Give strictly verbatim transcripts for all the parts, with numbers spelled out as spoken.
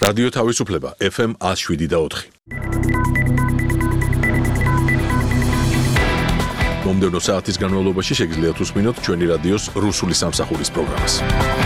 რადიო თავისუფლება ეფ ემ one oh seven და four. მომდევნო საათის განმავლობაში შეგიძლიათ უსმინოთ ჩვენი რადიოს რუსული სამსახურის პროგრამას.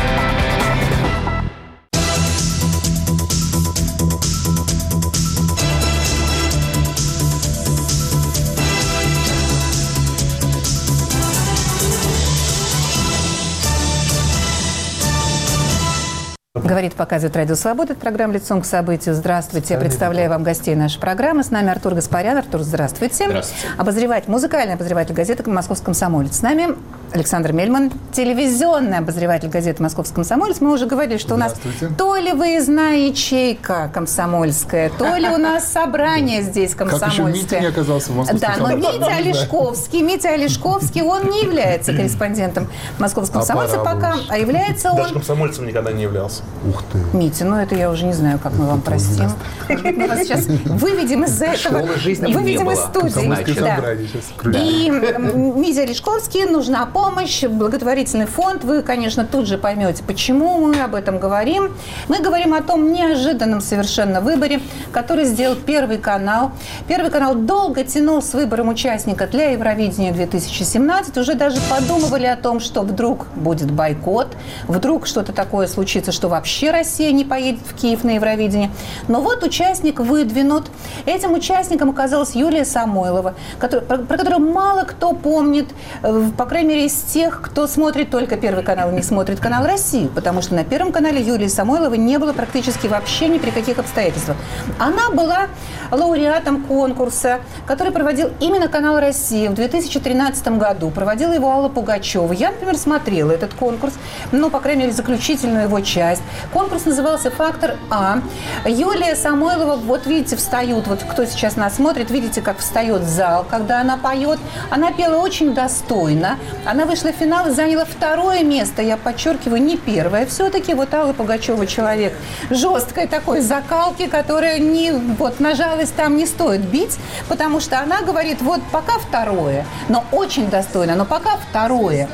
Говорит, показывает Радио Свобода. Это программа «Лицом к событию». Здравствуйте. Я представляю вам гостей нашей программы. С нами Артур Гаспарян. Артур, здравствуйте. Здравствуйте. Обозреватель, музыкальный обозреватель газеты «Московский комсомолец». С нами Александр Мельман, телевизионный обозреватель газеты «Московский комсомолец». Мы уже говорили, что у нас то ли выездная ячейка комсомольская, то ли у нас собрание здесь комсомольское. Как еще Митя не оказался в Московском Да, но Митя Олешковский, Митя Олешковский, он не является корреспондентом «Московского комсомольца» пока, а является он... Даже комсомольцем никогда не являлся. Ух ты. Митя, ну это я уже не знаю, как мы вам простим. Мы вас сейчас выведем из-за этого. Выведем из студии. Да. И Митя Олешковский, нужна помощь, благотворительный фонд. Вы, конечно, тут же поймете, почему мы об этом говорим. Мы говорим о том неожиданном совершенно выборе, который сделал Первый канал. Первый канал долго тянул с выбором участника для Евровидения две тысячи семнадцать. Уже даже подумывали о том, что вдруг будет бойкот, вдруг что-то такое случится, что вообще Россия не поедет в Киев на Евровидение. Но вот участник выдвинут. Этим участником оказалась Юлия Самойлова, который, про, про которую мало кто помнит, по крайней мере, из тех, кто смотрит только Первый канал и не смотрит канал России, потому что на Первом канале Юлии Самойловой не было практически вообще ни при каких обстоятельствах. Она была лауреатом конкурса, который проводил именно канал России в две тысячи тринадцатом году. Проводила его Алла Пугачева. Я, например, смотрела этот конкурс, ну, по крайней мере, заключительную его часть. Конкурс назывался «Фактор А». Юлия Самойлова, вот видите, встают, вот кто сейчас нас смотрит, видите, как встает зал, когда она поет. Она пела очень достойно. Она вышла в финал и заняла второе место. Я подчеркиваю, не первое. Все-таки вот Алла Пугачева человек жесткой такой закалки, которая не, вот, на жалость там не стоит бить, потому что она говорит, вот пока второе, но очень достойно, но пока второе.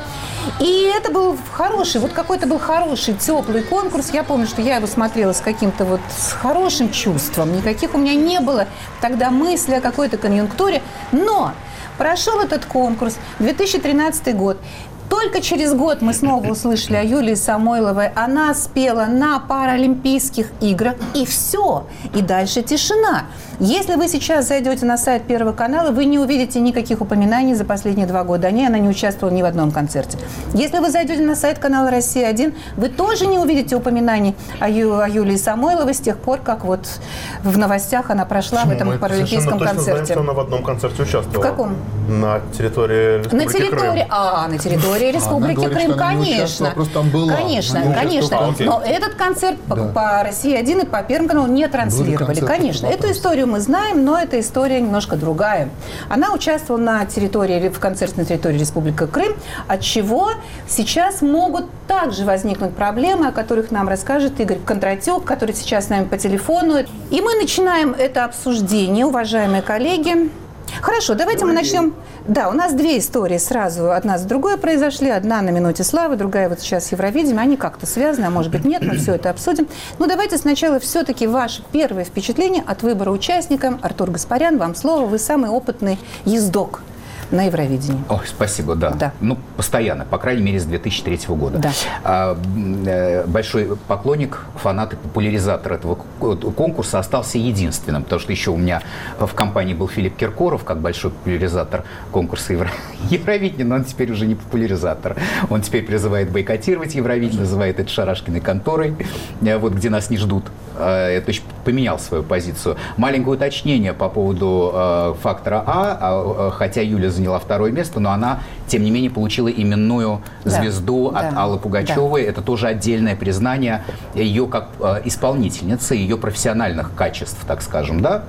И это был хороший, вот какой-то был хороший, теплый конкурс. Я помню, что я его смотрела с каким-то вот с хорошим чувством. Никаких у меня не было тогда мысли о какой-то конъюнктуре. Но прошел этот конкурс, две тысячи тринадцатый год. Только через год мы снова услышали о Юлии Самойловой. Она спела на Паралимпийских играх, и все. И дальше тишина. Если вы сейчас зайдете на сайт Первого канала, вы не увидите никаких упоминаний за последние два года о ней. Она не участвовала ни в одном концерте. Если вы зайдете на сайт канала «Россия один», вы тоже не увидите упоминаний о, Ю, о Юлии Самойловой с тех пор, как вот в новостях она прошла Почему? в этом Мы паралимпийском точно концерте. Знаем, что она в одном концерте участвовала. В каком? На территории Республики на территории, Крым. А, на территории Республики говорит, Крым, что она не конечно. просто там была. Конечно, Она конечно. А, Но этот концерт да. по, по России один и по Первому каналу не транслировали. Конечно, эту историю мы знаем, но эта история немножко другая. Она участвовала на территории, в концерте на территории Республики Крым, от чего сейчас могут также возникнуть проблемы, о которых нам расскажет Игорь Кондратюк, который сейчас с нами по телефону. И мы начинаем это обсуждение, уважаемые коллеги. Хорошо, давайте мы начнем. Да, у нас две истории сразу одна за другой произошли. Одна на «Минуте славы», другая вот сейчас Евровидение. Они как-то связаны, а может быть нет, мы все это обсудим. Но давайте сначала все-таки ваше первое впечатление от выбора участника. Артур Гаспарян, вам слово. Вы самый опытный ездок на Евровидении. Ой, спасибо, да. да. Ну, постоянно, по крайней мере, с две тысячи третьего года. Да. А, э, большой поклонник, фанат и популяризатор этого конкурса остался единственным, потому что еще у меня в компании был Филипп Киркоров, как большой популяризатор конкурса Евро... Евровидения, но он теперь уже не популяризатор. Он теперь призывает бойкотировать Евровидение, называет это шарашкиной конторой, вот где нас не ждут. То есть поменял свою позицию. Маленькое уточнение по поводу э, фактора А, хотя Юля заняла второе место, но она, тем не менее, получила именную да. звезду от да. Аллы Пугачевой. Да. Это тоже отдельное признание ее как э, исполнительницы, ее профессиональных качеств, так скажем, да.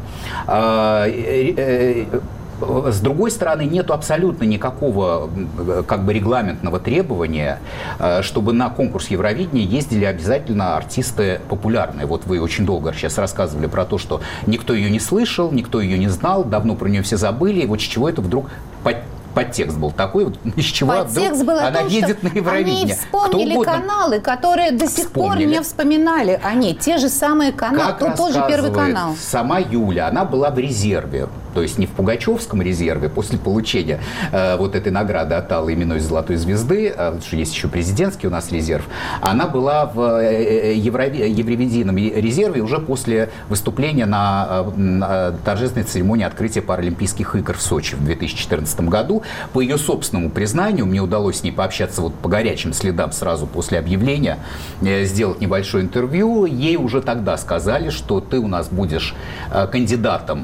Э, э, э, С другой стороны, нет абсолютно никакого как бы регламентного требования, чтобы на конкурс Евровидения ездили обязательно артисты популярные. Вот вы очень долго сейчас рассказывали про то, что никто ее не слышал, никто ее не знал, давно про нее все забыли, и вот с чего это вдруг подтекст был такой, вот, из чего подтекст был о она том, едет что на Евровидение. они вспомнили каналы, которые до сих вспомнили. пор не вспоминали они. Те же самые каналы, как тот же Первый канал. Сама Юля, она была в резерве. То есть не в Пугачевском резерве после получения э, вот этой награды от Аллы именной Золотой Звезды, э, что есть еще президентский у нас резерв, она была в э, Еврови- Евровидийном резерве уже после выступления на, э, на торжественной церемонии открытия Паралимпийских игр в Сочи в две тысячи четырнадцатом году. По ее собственному признанию, мне удалось с ней пообщаться вот по горячим следам сразу после объявления, э, сделать небольшое интервью. Ей уже тогда сказали, что ты у нас будешь э, кандидатом,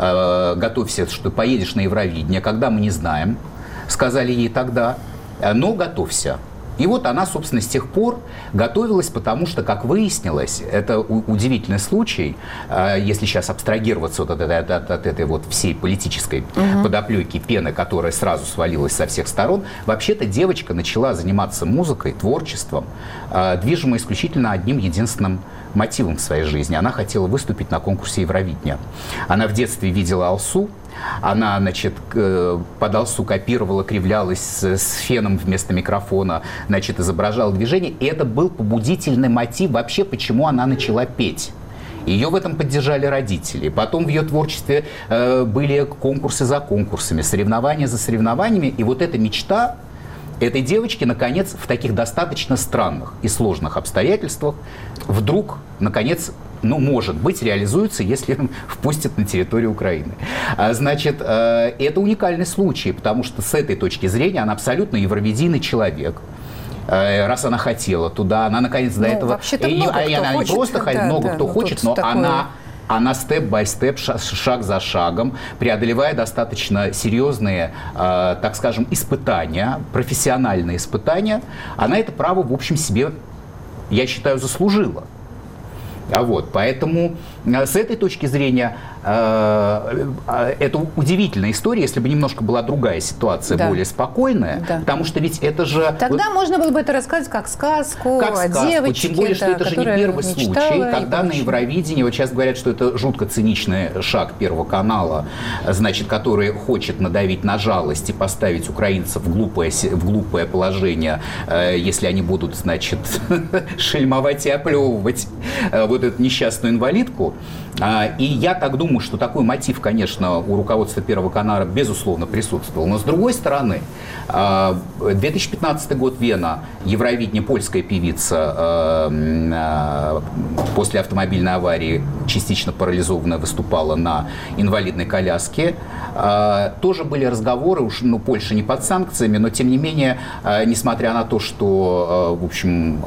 готовься, что поедешь на Евровидение, когда мы не знаем, сказали ей тогда, но готовься. И вот она, собственно, с тех пор готовилась, потому что, как выяснилось, это удивительный случай, если сейчас абстрагироваться от, от, от, от, от этой вот всей политической угу. подоплеки, пены, которая сразу свалилась со всех сторон, вообще-то девочка начала заниматься музыкой, творчеством, движима исключительно одним единственным мотивом в своей жизни. Она хотела выступить на конкурсе Евровидения. Она в детстве видела Алсу. Она, значит, под Алсу копировала, кривлялась с, с феном вместо микрофона, значит, изображала движение. И это был побудительный мотив вообще, почему она начала петь. Ее в этом поддержали родители. Потом в ее творчестве э, были конкурсы за конкурсами, соревнования за соревнованиями. И вот эта мечта этой девочки, наконец, в таких достаточно странных и сложных обстоятельствах вдруг, наконец, ну, может быть, реализуется, если впустят на территорию Украины. Значит, это уникальный случай, потому что с этой точки зрения она абсолютно евровидийный человек. Раз она хотела туда, она, наконец, до ну, этого... И, и, она не хочет, просто да, много да, кто ну, хочет, но такое... она... Она степ-бай-степ, шаг за шагом, преодолевая достаточно серьезные, э, так скажем, испытания, профессиональные испытания, она это право, в общем, себе, я считаю, заслужила. А вот, поэтому с этой точки зрения э, это удивительная история, если бы немножко была другая ситуация, да. более спокойная, да. потому что ведь это же... Тогда вот, можно было бы это рассказывать как сказку, как о сказку. девочке, Тем более, что да, это же не первый случай, когда на Евровидении, вот сейчас говорят, что это жутко циничный шаг Первого канала, значит, который хочет надавить на жалость и поставить украинцев в глупое, в глупое положение, э, если они будут, значит, шельмовать и оплевывать э, вот эту несчастную инвалидку. И я так думаю, что такой мотив, конечно, у руководства Первого канала безусловно присутствовал. Но с другой стороны, две тысячи пятнадцатый год, Вена, Евровидение, польская певица после автомобильной аварии, частично парализованная, выступала на инвалидной коляске. Тоже были разговоры, уж, ну, Польша не под санкциями, но тем не менее, несмотря на то, что, в общем,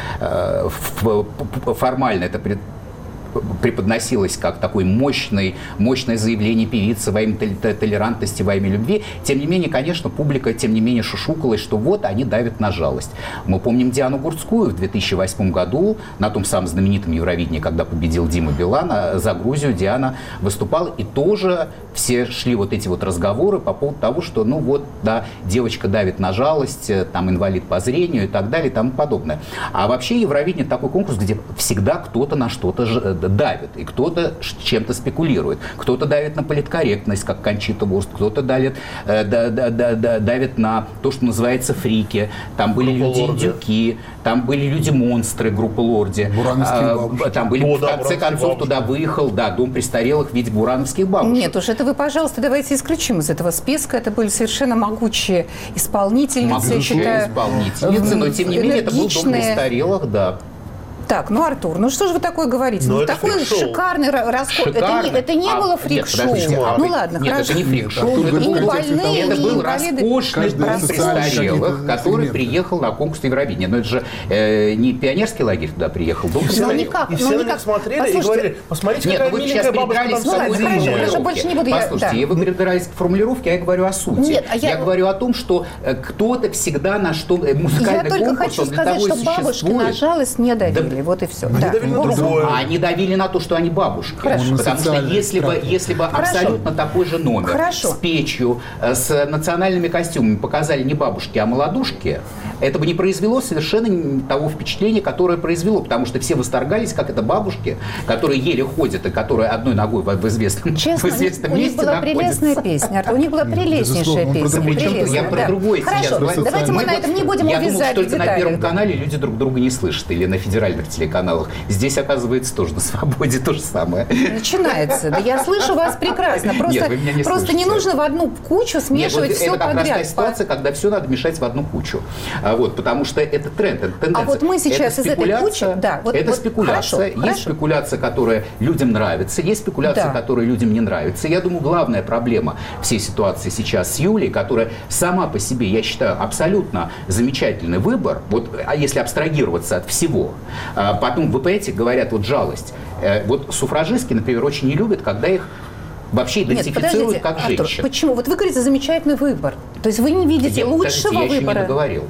формально это пред преподносилось как такое мощное, мощное заявление певицы во имя толерантности, во имя любви. Тем не менее, конечно, публика, тем не менее, шушукалась, что вот они давят на жалость. Мы помним Диану Гурцкую в две тысячи восьмом году на том самом знаменитом Евровидении, когда победил Дима Билан, за Грузию Диана выступала, и тоже все шли вот эти вот разговоры по поводу того, что, ну вот, да, девочка давит на жалость, там, инвалид по зрению и так далее и тому подобное. А вообще Евровидение такой конкурс, где всегда кто-то на что-то давит, и кто-то чем-то спекулирует. Кто-то давит на политкорректность, как Кончита Вурст, кто-то давит, э, да, да, да, да, давит на то, что называется фрики. Там были люди-индюки, там были люди-монстры, группа Лорди. А, там были, О, да, в конце концов, бабушки. Туда выехал, да, дом престарелых в виде бурановских бабушек. Нет уж, это вы, пожалуйста, давайте исключим из этого списка. Это были совершенно могучие исполнительницы. Могучие считаю, исполнительницы, но тем не менее это был дом престарелых, да. Так, ну, Артур, ну что же вы такое говорите? Ну, такой шикарный расход. Это не, это не а, было фрик-шоу. А, ну, ладно, нет, хорошо. это не фрик-шоу. Это, это, был, больные, это был роскошный дом престарелых, который приехал на конкурс Евровидения. Но это же э, не пионерский лагерь туда приехал, дом престарелых. Ну, никак, и ну, все никак. смотрели Послушайте, и говорили, посмотрите, нет, какая вы миленькая бабушка там стоит. Ну, больше не буду. Послушайте, я, да. вы придираетесь к формулировке, а я говорю о сути. Нет, а я... я говорю о том, что кто-то всегда на что... Музыкальный я только конкурс, хочу он для сказать, того что и бабушки существует. на жалость не давили. давили, вот и все. Они Да. давили на другое. А они давили на то, что они бабушки. Хорошо. Потому что если бы, если бы абсолютно такой же номер Хорошо. с печью, с национальными костюмами показали не бабушки, а молодушки, это бы не произвело совершенно того впечатления, которое произвело. Потому что все восторгались, как это бабушки, которые еле ходят и которые одной ногой в известном, Честно, в известном у них месте была находятся. прелестная песня, Артур, у них была прелестнейшая безусловно, песня. Причем прелестная, я про да. другое сейчас Хорошо, говорю. давайте мы Мы на вот- этом не будем Я думал, увязать что только в на детали. Первом канале люди друг друга не слышат, или на федеральных телеканалах. Здесь, оказывается, тоже на свободе то же самое. Начинается. Да я слышу вас прекрасно. Просто, Нет, вы меня не просто не слышите. нужно в одну кучу Нет, смешивать вот все это как раз та подряд. ситуация, когда все надо мешать в одну кучу. А, вот, потому что это тренд, это тенденция. А вот мы сейчас это из этой спекуляция, кучи- да, вот- это вот спекуляция. хорошо, Есть хорошо. спекуляция, которая людям нравится, есть спекуляция, Да. которая людям не нравится. Я думаю, главная проблема всей ситуации сейчас с Юлей, которая сама по себе, я считаю, абсолютно замечательный выбор, вот, а если абстрагироваться от всего. А, потом, вы понимаете, говорят, вот жалость. Э, Вот суфражистки, например, очень не любят, когда их вообще Нет, идентифицируют подождите, как Артур, женщин. почему? Вот вы говорите, замечательный выбор. То есть вы не видите Нет, лучшего подождите, я еще выбора? не договорил.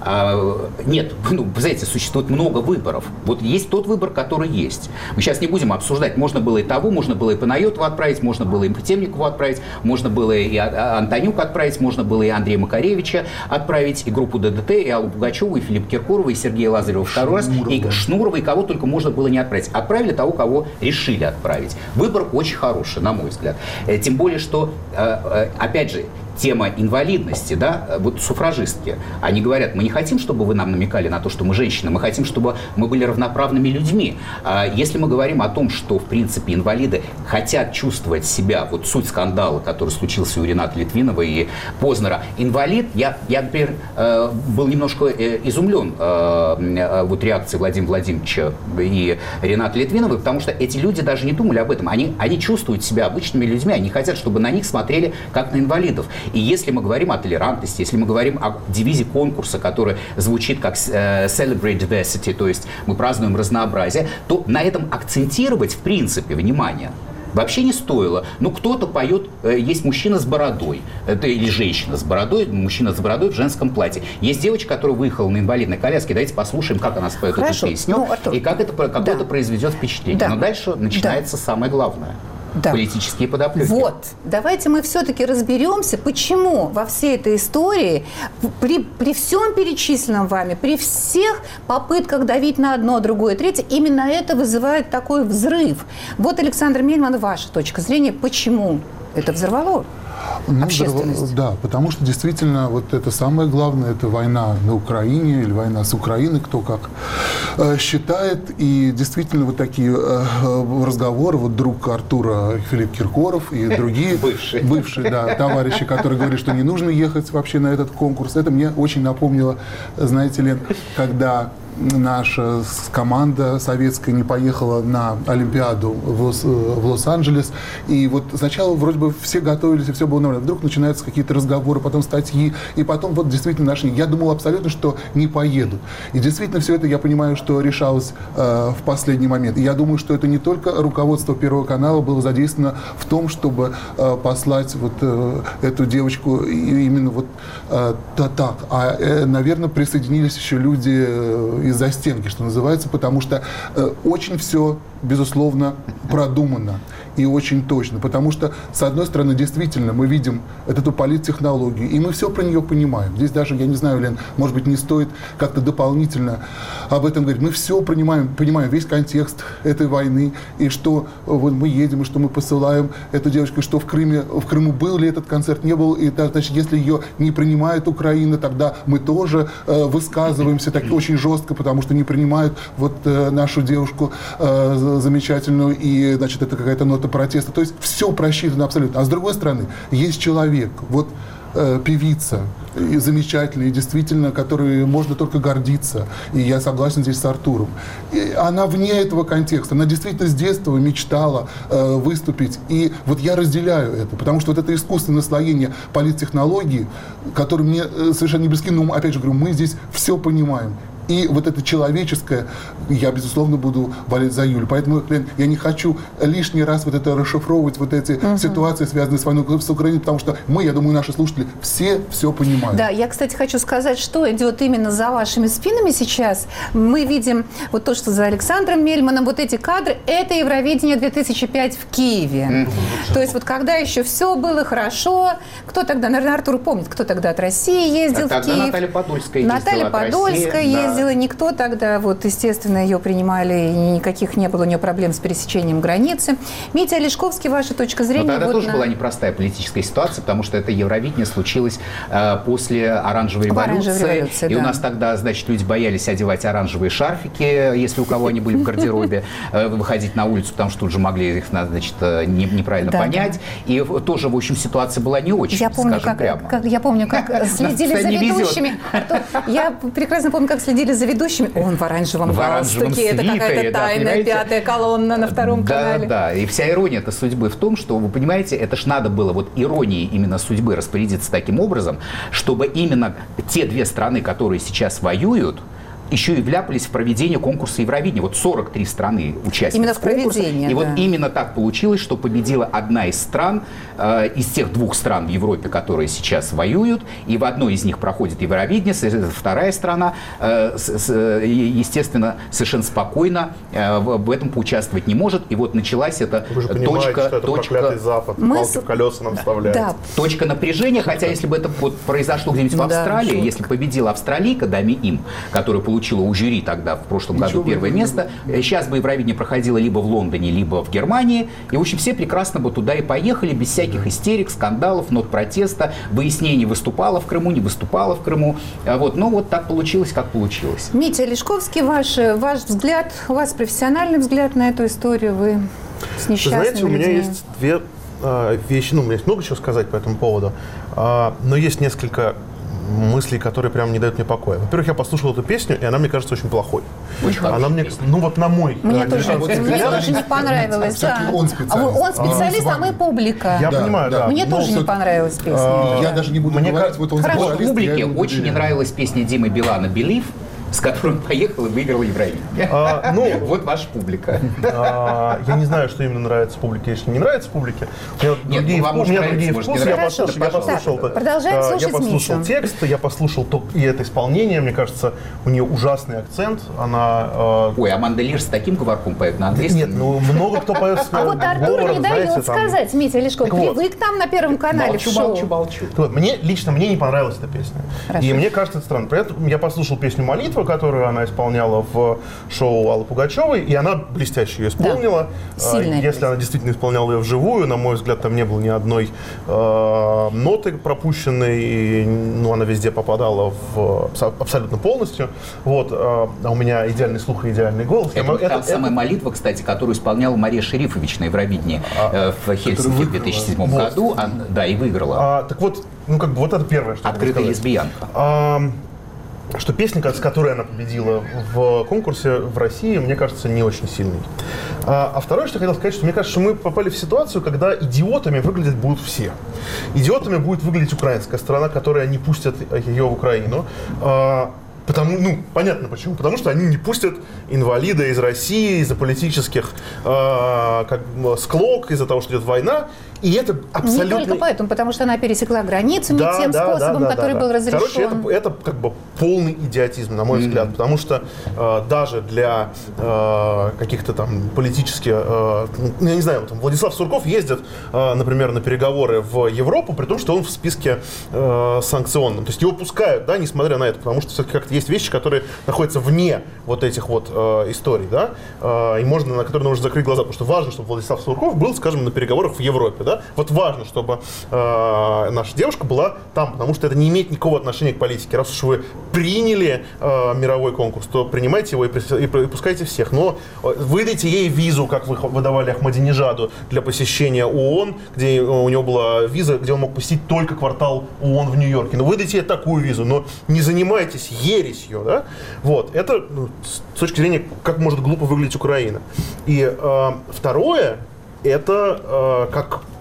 А, нет, ну, вы знаете, существует много выборов. Вот есть тот выбор, который есть. Мы сейчас не будем обсуждать. Можно было и того, можно было и Панайотову отправить, можно было и Темникову отправить, можно было и А- Антонюк отправить, можно было и Андрея Макаревича отправить, и группу ДДТ, и Аллу Пугачеву, и Филиппа Киркорова, и Сергея Лазарева второй раз, и Шнурова, и кого только можно было не отправить. Отправили того, кого решили отправить. Выбор очень хороший, на мой взгляд. Э, Тем более, что, э, э, опять же, тема инвалидности, да, вот суфражистки, они говорят, мы не хотим, чтобы вы нам намекали на то, что мы женщины, мы хотим, чтобы мы были равноправными людьми. А если мы говорим о том, что, в принципе, инвалиды хотят чувствовать себя, вот суть скандала, который случился у Рената Литвинова и Познера, инвалид, я, я например, э, был немножко э, изумлен э, э, вот реакцией Владимира Владимировича и Рената Литвиновой, потому что эти люди даже не думали об этом. Они, они чувствуют себя обычными людьми, они хотят, чтобы на них смотрели как на инвалидов. И если мы говорим о толерантности, если мы говорим о девизе конкурса, который звучит как э, «Celebrate Diversity», то есть мы празднуем разнообразие, то на этом акцентировать, в принципе, внимание вообще не стоило. Ну, кто-то поет, э, есть мужчина с бородой, это, или женщина с бородой, мужчина с бородой в женском платье. Есть девочка, которая выехала на инвалидной коляске, давайте послушаем, как она споет Хорошо. эту песню, Ну, Артур, и как это, какое да. это произведет впечатление. Да. Но дальше начинается самое главное. Да. Политические подоплеки. Вот, давайте мы все-таки разберемся, почему во всей этой истории, при, при всем перечисленном вами, при всех попытках давить на одно, другое, третье, именно это вызывает такой взрыв. Вот, Александр Мельман, ваша точка зрения, почему это взорвало? Ну, общественность. Да, потому что действительно вот это самое главное, это война на Украине или война с Украиной, кто как э, считает. И действительно вот такие э, разговоры, вот друг Артура Филипп Киркоров и другие Бывшие. бывшие да, товарищи, которые говорят, что не нужно ехать вообще на этот конкурс. Это мне очень напомнило, знаете ли, когда наша команда советская не поехала на Олимпиаду в, Лос, в Лос-Анджелес. И вот сначала вроде бы все готовились, и все было нормально. Вдруг начинаются какие-то разговоры, потом статьи. И потом вот действительно нашли. Я думал абсолютно, что не поедут. И действительно все это, я понимаю, что решалось э, в последний момент. И я думаю, что это не только руководство Первого канала было задействовано в том, чтобы э, послать вот э, эту девочку именно вот э, так. А, э, наверное, присоединились еще люди э, из-за стенки, что называется, потому что э, очень все, безусловно, продумано и очень точно. Потому что, с одной стороны, действительно, мы видим эту политтехнологию, и мы все про нее понимаем. Здесь даже, я не знаю, Лен, может быть, не стоит как-то дополнительно об этом говорить. Мы все понимаем, понимаем весь контекст этой войны, и что вот мы едем, и что мы посылаем эту девочку, и что в Крыме, в Крыму был ли этот концерт, не был, и значит, если ее не принимает Украина, тогда мы тоже э, высказываемся так очень жестко, потому что не принимают вот э, нашу девушку э, замечательную, и, значит, это какая-то нота протеста. То есть все просчитано абсолютно. А с другой стороны, есть человек, вот э, певица, и замечательная, и действительно, которой можно только гордиться. И я согласен здесь с Артуром. И она вне этого контекста. Она действительно с детства мечтала э, выступить. И вот я разделяю это, потому что вот это искусственное наслоение политтехнологии, которое мне э, совершенно не близки, но, опять же говорю, мы здесь все понимаем. И вот это человеческое, я, безусловно, буду болеть за Юлю. Поэтому, Лен, я не хочу лишний раз вот это расшифровывать, вот эти угу. ситуации, связанные с войной с Украиной, потому что мы, я думаю, наши слушатели все все понимают. Да, я, кстати, хочу сказать, что идет именно за вашими спинами сейчас. Мы видим вот то, что за Александром Мельманом, вот эти кадры, это Евровидение две тысячи пять в Киеве. Mm-hmm. То есть вот когда еще все было хорошо, кто тогда, наверное, Артур помнит, кто тогда от России ездил а в Киев. Наталья Подольская ездила Наталья от Подольская России, ездила, да. никто тогда, вот, естественно, ее принимали, и никаких не было у нее проблем с пересечением границы. Митя Олешковский, ваша точка зрения? Но тогда вот тоже на... была непростая политическая ситуация, потому что это Евровидение случилось э, после оранжевой революции. Оранжевой революции, и да. у нас тогда, значит, люди боялись одевать оранжевые шарфики, если у кого они были в гардеробе, э, выходить на улицу, потому что тут же могли их, значит, не, неправильно да, понять. Да. И тоже, в общем, ситуация была не очень, я помню, скажем как, прямо. Как, я помню, как следили за ведущими. Я прекрасно помню, как следили за ведущими. Он в оранжевом галстуке, это какая-то тайная пятая колонна на втором да, канале. Да, и вся ирония этой судьбы в том, что, вы понимаете, это ж надо было вот иронией именно судьбы распорядиться таким образом, чтобы именно те две страны, которые сейчас воюют, еще и вляпались в проведение конкурса Евровидения. Вот сорок три страны участниц именно в проведении, и да. вот именно так получилось, что победила одна из стран, э, из тех двух стран в Европе, которые сейчас воюют, и в одной из них проходит Евровидение, вторая страна, э, с, с, естественно, совершенно спокойно э, в, в этом поучаствовать не может. И вот началась эта Вы же понимаете, точка... что это точка... проклятый Запад, Мы палки с... в колеса нам вставляют. Да. Точка напряжения, хотя если бы это вот произошло где-нибудь ну, в Австралии, да, если победила австралийка Дами Им, которая получила у жюри тогда в прошлом Ничего году первое место. Сейчас бы Евровидение проходило либо в Лондоне, либо в Германии. И, в общем, все прекрасно бы туда и поехали, без всяких истерик, скандалов, нот протеста, выяснений, выступала в Крыму, не выступала в Крыму. Вот. Но вот так получилось, как получилось. Митя Олешковский, ваш, ваш взгляд, у вас профессиональный взгляд на эту историю, вы с несчастными Вы знаете, у меня людьми. есть две э, вещи, ну, у меня есть много чего сказать по этому поводу, э, но есть несколько мыслей, которые прям не дают мне покоя. Во-первых, я послушал эту песню, и она мне кажется очень плохой. Очень она мне, ну вот на мой Мне э, тоже, взгляд, мне взгляд, тоже не понравилось. Да. Он специалист. А он специалист, а, а мы публика. Я Да, понимаю, да. да. Мне но тоже не понравилась песня. А, Я даже не буду Мне говорить, как- вот он Хорошо. Вот специалист, я публике ему очень не доверяю. нравилась песня Димы Билана «Believe», с которой он поехал и выиграл Евровидение. А, ну, Вот ваша публика. А, я не знаю, что именно нравится публике, если не нравится публике. У меня Нет, другие, ну, вам вкусы, у меня может другие нравиться, может, вкусы. не Я нравится. послушал, я Пожалуйста. послушал, Так, продолжаем а, слушать я послушал Митю. текст, я послушал то, и это исполнение. Мне кажется, у нее ужасный акцент. Она э, Ой, Аманда Лир с таким говорком поет на английском. нет, ну много кто поет с А вот Артур говором, не знаете, дает там. сказать, Митя Олешковский, Так вот. привык к нам на Первом канале Молчу, в шоу. молчу, молчу. Так вот, мне лично мне не понравилась эта песня. Хорошо. И мне кажется, это странно. При этом я послушал песню «Молитва», которую она исполняла в шоу Аллы Пугачевой, и она блестяще ее исполнила. Да. Сильная Если песня. она действительно исполняла ее вживую, на мой взгляд, там не было ни одной э, ноты пропущенной, и, ну, она везде попадала в, абсолютно полностью. Вот, э, а у меня идеальный слух и идеальный голос. Это, Я мо- там это- самая это- молитва, кстати, которую исполняла Мария Шерифович на Евровидении э, в Хельсинки в две тысячи седьмом Вот. году. А, да, и выиграла. а, так вот, ну как бы вот это первое, что я могу Открытая сказать. лесбиянка. А, что песня, с которой она победила в конкурсе в России, мне кажется, не очень сильной. А, а второе, что я хотел сказать, что мне кажется, что мы попали в ситуацию, когда идиотами выглядеть будут все. Идиотами будет выглядеть украинская сторона, которая не пустит ее в Украину. А, Потому, ну, понятно почему. Потому что они не пустят инвалида из России из-за политических э, как, склок, из-за того, что идет война. И это абсолютно... Не только поэтому, потому что она пересекла границу не Да, тем да, способом, да, да, который да, был да. разрешен. Короче, это, это как бы полный идиотизм, на мой mm-hmm. взгляд. Потому что э, даже для э, каких-то там политических... Э, ну, я не знаю, там, Владислав Сурков ездит, э, например, на переговоры в Европу, при том, что он в списке э, санкционном. То есть его пускают, да, несмотря на это, потому что все-таки как-то есть вещи, которые находятся вне вот этих вот э, историй, да, э, и можно, на которые нужно закрыть глаза, потому что важно, чтобы Владислав Сурков был, скажем, на переговорах в Европе, да. Вот важно, чтобы э, наша девушка была там, потому что это не имеет никакого отношения к политике. Раз уж вы приняли э, мировой конкурс, то принимайте его и, и, и пускайте всех. Но выдайте ей визу, как вы выдавали Ахмадинежаду для посещения ООН, где у него была виза, где он мог посетить только квартал ООН в Нью-Йорке. Но выдайте ей такую визу, но не занимайтесь ересью, да? Вот, это ну, с точки зрения, как может глупо выглядеть Украина. И э, второе, это э, как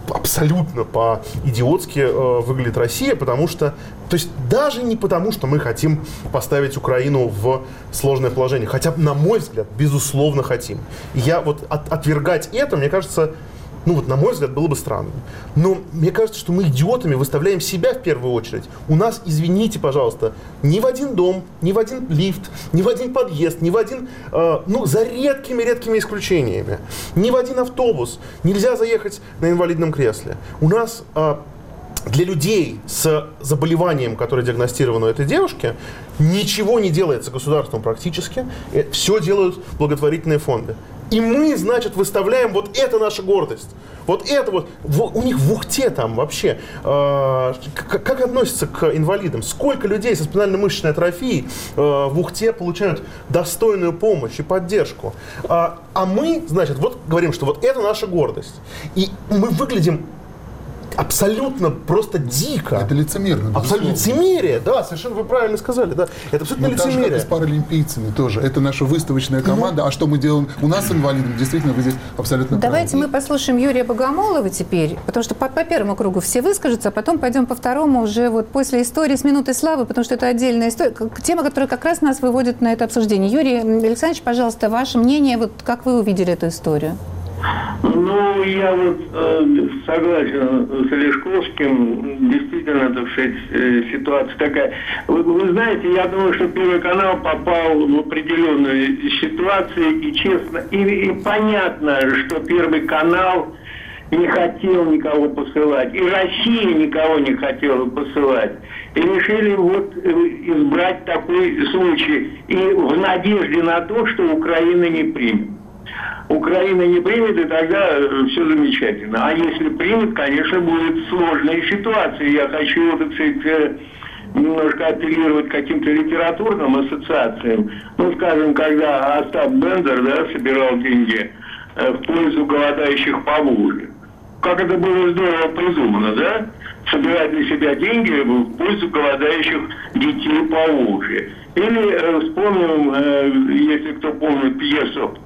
абсолютно по-идиотски э, выглядит Россия, потому что, то есть даже не потому, что мы хотим поставить Украину в сложное положение, хотя, на мой взгляд, безусловно хотим. И я вот от, отвергать это, мне кажется, ну вот на мой взгляд, было бы странно. Но мне кажется, что мы идиотами выставляем себя в первую очередь. У нас, извините, пожалуйста, ни в один дом, ни в один лифт, ни в один подъезд, ни в один, э, ну, за редкими-редкими исключениями, ни в один автобус нельзя заехать на инвалидном кресле. У нас э, для людей с заболеванием, которое диагностировано у этой девушки, ничего не делается государством практически. Все делают благотворительные фонды. И мы, значит, выставляем, вот это наша гордость. Вот это вот. У них в Ухте там вообще. Э, как, как относятся к инвалидам? Сколько людей со спинально-мышечной атрофией э, в Ухте получают достойную помощь и поддержку? А, а мы, значит, вот говорим, что вот это наша гордость. И мы выглядим абсолютно просто дико. Это лицемерно. Абсолютно лицемерие, да, совершенно вы правильно сказали, да. Это абсолютно ну, лицемерие. Так же, как и с паралимпийцами тоже. Это наша выставочная команда. Ну, а что мы делаем у нас с инвалидами? Действительно, вы здесь абсолютно Давайте правы. мы послушаем Юрия Богомолова теперь, потому что по, по первому кругу все выскажутся, а потом пойдем по второму уже вот после истории с минутой славы, потому что это отдельная история, тема, которая как раз нас выводит на это обсуждение. Юрий Александрович, пожалуйста, ваше мнение, вот как вы увидели эту историю? Ну, я вот э, согласен с Олешковским. Действительно, так сказать, э, ситуация такая. Вы, вы знаете, я думаю, что Первый канал попал в определенную ситуацию, и честно, и, и понятно, что Первый канал не хотел никого посылать, и Россия никого не хотела посылать. И решили вот избрать такой случай, и в надежде на то, что Украина не примет. Украина не примет, и тогда все замечательно. А если примет, конечно, будет сложная ситуация. Я хочу, так сказать, немножко апеллировать к каким-то литературным ассоциациям. Ну, скажем, когда Остап Бендер, да, собирал деньги в пользу голодающих по Волге. Как это было здорово придумано, да? Собирать для себя деньги в пользу голодающих детей по Волге. Или э, вспомним, э, если кто помнит пьесу,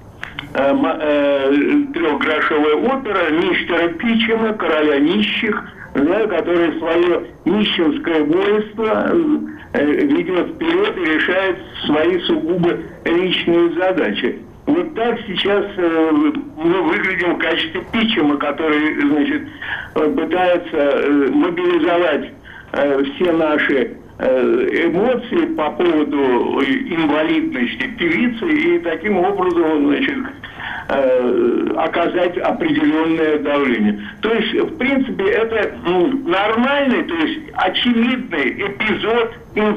трехгрошовая опера мистера Питчема, короля нищих, да, который свое нищенское воинство ведет вперед и решает свои сугубо личные задачи. Вот так сейчас мы выглядим в качестве Питчема, который, значит, пытается мобилизовать все наши эмоции по поводу инвалидности певицы и таким образом, значит, оказать определенное давление. То есть, в принципе, это ну, нормальный, то есть очевидный эпизод